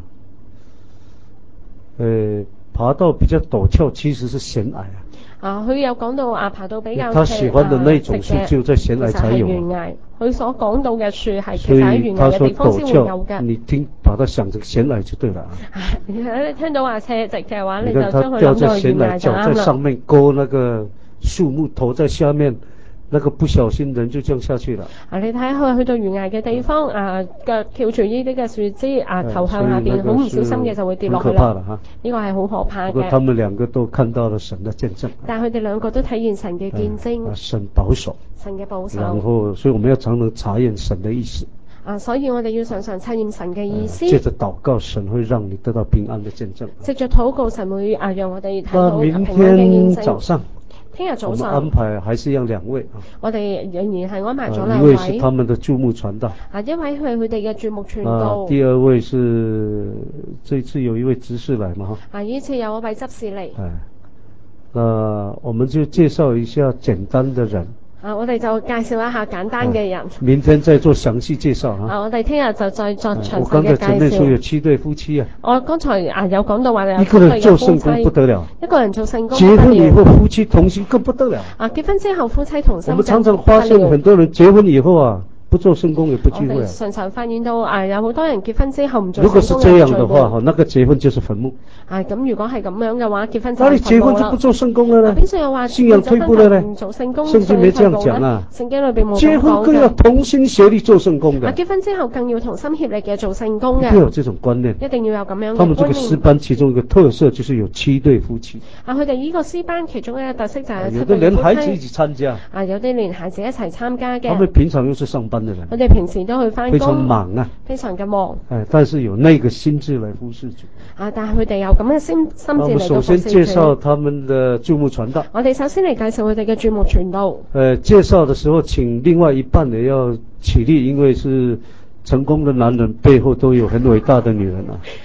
爬到比較陡峭其實是懸崖啊。 佢有講到爬到比較他喜歡的那種樹就在懸崖才有。 佢所講到嘅樹係其實喺懸崖嘅地方先會有嘅。 你聽把它想成懸崖就對了。 你聽到話斜直嘅話，你就將佢掉在懸崖，腳在上面勾那個樹木，頭在下面，那個不小心人就這樣下去了。 你睇佢去到懸崖嘅地方，腳翹住呢啲嘅樹枝，頭向下邊，好唔小心嘅就會跌落去啦。呢個係好可怕嘅。 不過他們兩個都看到了神的見證。 但係佢哋兩個都體現神嘅見證。 神保守。 神嘅保守。 然後，所以我們要常常查驗神的意思。 所以我哋要常常察驗神嘅意思。 借着禱告，神會讓你得到平安的見證。 藉着禱告，神會讓我哋睇到平安嘅見證。 明天早上。 聽日早上， 我們安排還是要兩位。 我哋仍然係安排咗兩位。 一位是他們的注目傳道。 一位係佢哋嘅注目傳道。 第二位是這次有一位執事來嘛？ 呢次有一位執事嚟。 我們就介紹一下簡單的人。 我哋就介紹一下簡單嘅人。 明天再做詳細介紹。 我哋聽日就再作詳細嘅介紹。 我剛才前面說有7對夫妻啊。 我剛才有講到話有一個人做聖工不得了。 一個人做聖工。 結婚以後夫妻同心更不得了。 結婚之後夫妻同心。 我們常常發現很多人結婚以後不做聖工也不聚會。 常常發現到有好多人結婚之後唔做聖工。 如果是這樣的話，那個結婚就是墳墓。 咁如果係咁樣嘅話，結婚就係墳墓啦。 哪裡結婚就不做聖工了呢？ 邊處又話信仰退步了呢？ 唔做聖工， 聖經沒這樣講啊。 聖經裏邊冇講嘅。 結婚更要同心協力做聖工嘅。 結婚之後更要同心協力嘅做聖工嘅。 一定要有這種觀念。 一定要有咁樣嘅觀念。 他們這個詩班其中一個特色就是有7對夫妻。 佢哋呢個詩班其中一個特色就係有的連孩子一起參加。 有啲連孩子一齊參加嘅。 他們平常又是上班嘅人。 佢哋平時都去翻工。 非常忙啊。 非常嘅忙。 但是有那個心志來服侍主。 但係佢哋有咁嘅心志嚟到服侍主。 我們首先介紹他們的注目傳道。 我哋首先嚟介紹佢哋嘅注目傳道。 介紹的時候請另外一半也要起立，因為是成功的男人背後都有很偉大的女人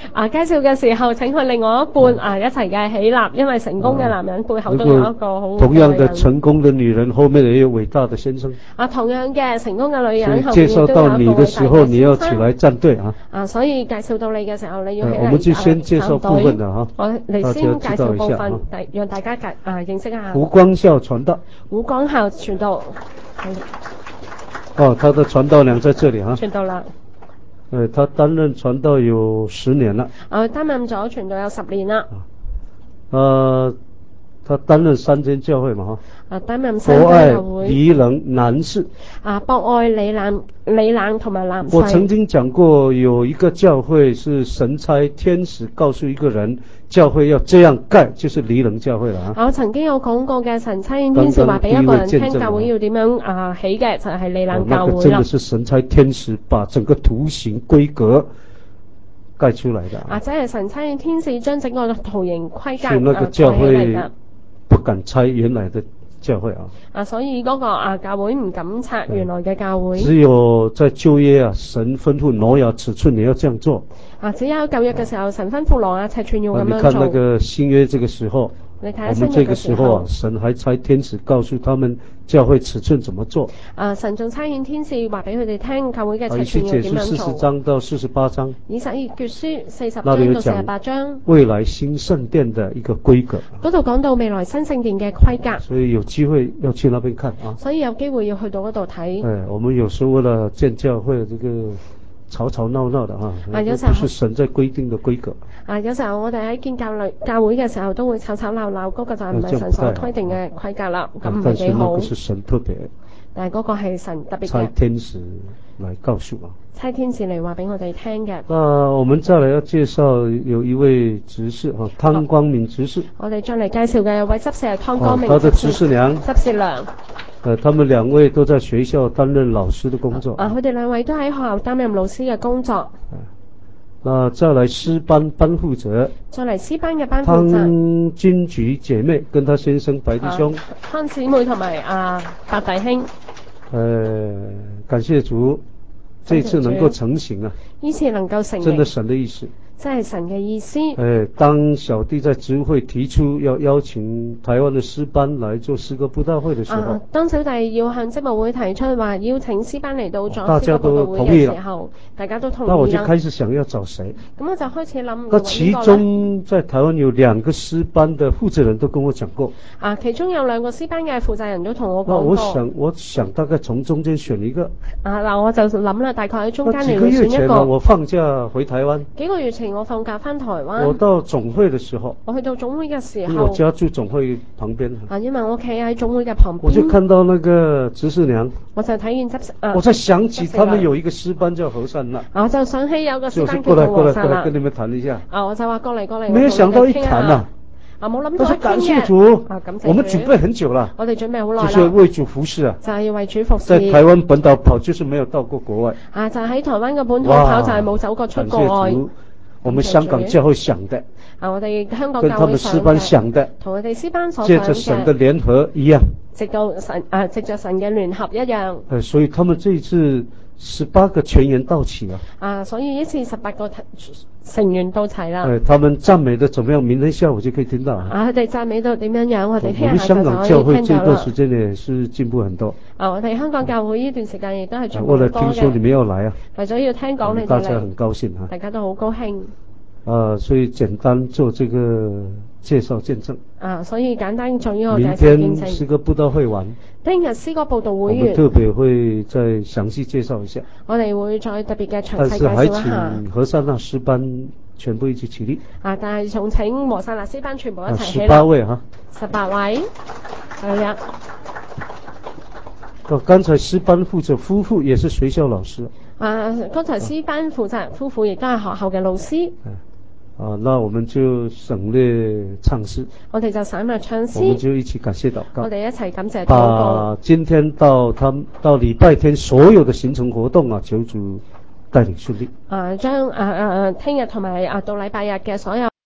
介紹嘅時候請佢另外一半一齊嘅起立，因為成功嘅男人背後都有一個好同樣的成功的女人後面也有偉大的先生。 同樣嘅成功嘅女人後面介紹到你的時候，你要起來站隊所以介紹到你嘅時候，你要起來我們就先介紹部分的我嚟先介紹部分，讓大家認識一下。 胡光孝傳道。 胡光孝傳道。 他的傳道娘在這裡傳道啦。 他擔任傳道有10年了。 擔任咗傳道有10年啦。 他擔任3間教會嘛擔任3間教會。 博愛、里冷、南市。 博愛、里冷同埋南市。 我曾經講過，有一個教會是神差天使告訴一個人，教會要這樣蓋，就是里冷教會啦。我曾經有講過嘅，神差天使話俾一個人聽，教會要點樣起嘅，就係里冷教會啦。那個真的是神差天使把整個圖形規格蓋出來的。 即係神差天使將整個圖形規格那個教會不敢拆原來的教會所以嗰個教會唔敢拆原來嘅教會。 只有在舊約神吩咐挪亞尺寸你要這樣做。 只有舊約嘅時候神吩咐挪亞尺寸要咁樣做。 你看那個新約這個時候，我們這個時候神還差天使告訴他們教會尺寸怎麼做。 神仲差遣天使話俾佢哋聽教會嘅尺寸要點樣做。 40章到48章。 以西結書40章到48章。 未來新聖殿的一個規格。 嗰度講到未來新聖殿嘅規格。 所以有機會要去那邊看所以有機會要去到嗰度睇。 我們有時候為了建教會這個吵吵鬧鬧的有時候不是神在規定的規格。 有時候我哋喺建教會嘅時候都會吵吵鬧鬧，嗰個就唔係神所規定嘅規格啦，咁唔係幾好。 但是神特別。 但係嗰個係神特別嘅。 差天使來告訴差天使嚟話俾我哋聽嘅。 我們再來要介紹有一位執事湯光明執事。 我哋再嚟介紹嘅有位執事係湯光明執事。 他的執事娘。 執事娘。 他們2位都在學校擔任老師的工作。 佢哋2位都喺學校擔任老師嘅工作。 再來詩班班負責。 再嚟詩班嘅班負責。 湯君菊姐妹跟他先生白弟兄。 湯姊妹同埋白弟兄。 感謝主，這次能夠成型呢次能夠成型。 真的神的意思。 真係神嘅意思。 當小弟在執會提出要邀請台灣的詩班來做詩歌佈道會的時候， 當小弟要向職務會提出話邀請詩班嚟到做詩歌佈道會嘅時候，大家都同意啦。 那我就開始想要找誰？ 咁我就開始諗。 那其中在台灣有2個詩班的負責人都跟我講過。 其中有2個詩班嘅負責人都同我講過。 我想大概從中間選一個。 我就諗啦，大概喺中間嚟選一個。 幾個月前我放假回台灣。 幾個月前我放假返台灣。 我到總會的時候。 我去到總會嘅時候。 我家住總會旁邊。 因為我企喺總會嘅旁邊。 我就看到那個執事娘。 我就睇見執事。 我才想起他們有一個詩班叫和善那。 我就想起有個詩班叫和善那。過來跟你們談一下。 我就話過嚟。 沒有想到一談冇諗到一傾嘅。 感謝主。感謝主。我們準備很久了。 我哋準備好耐啦。 就是為主服侍就係要為主服侍。 在台灣本島跑，就是沒有到過國外。 就喺台灣嘅本土跑，就係冇走過出國外。 我們香港教會想的。 我哋香港教會跟他們詩班想的。 同我哋詩班所想嘅。 借着神的聯合一樣。 藉着神嘅聯合一樣。 所以他們這一次18個全員到齊了。 所以一次18個成員到齊啦。 他們讚美的怎麼樣？明天下午就可以聽到。 佢哋讚美到點樣樣？我哋聽下就可以聽到啦。 我們香港教會這段時間也是進步很多。 我哋香港教會呢段時間亦都係進步好多嘅。 為了聽說你們要來為咗要聽講你哋嚟。 大家很高興大家都好高興。 所以簡單做這個介紹見證。 所以簡單做呢個介紹見證。 明天詩歌佈道會完。 聽日詩歌佈道會完。 我們特別會再詳細介紹一下。 我哋會再特別嘅詳細介紹一下。 但是還請和散那詩班全部一起起立。 但係仲請和散那詩班全部一齊起立。 18位 18位。係啊。 剛才詩班負責夫婦也是學校老師。 剛才詩班負責夫婦亦都係學校嘅老師。 那我們就省略唱詩。 我哋就省略唱詩。 我們就一起感謝禱告。 我哋一齊感謝禱告。 今天到禮拜天所有的行程活動求主帶領順利。 將聽日同埋到禮拜日嘅所有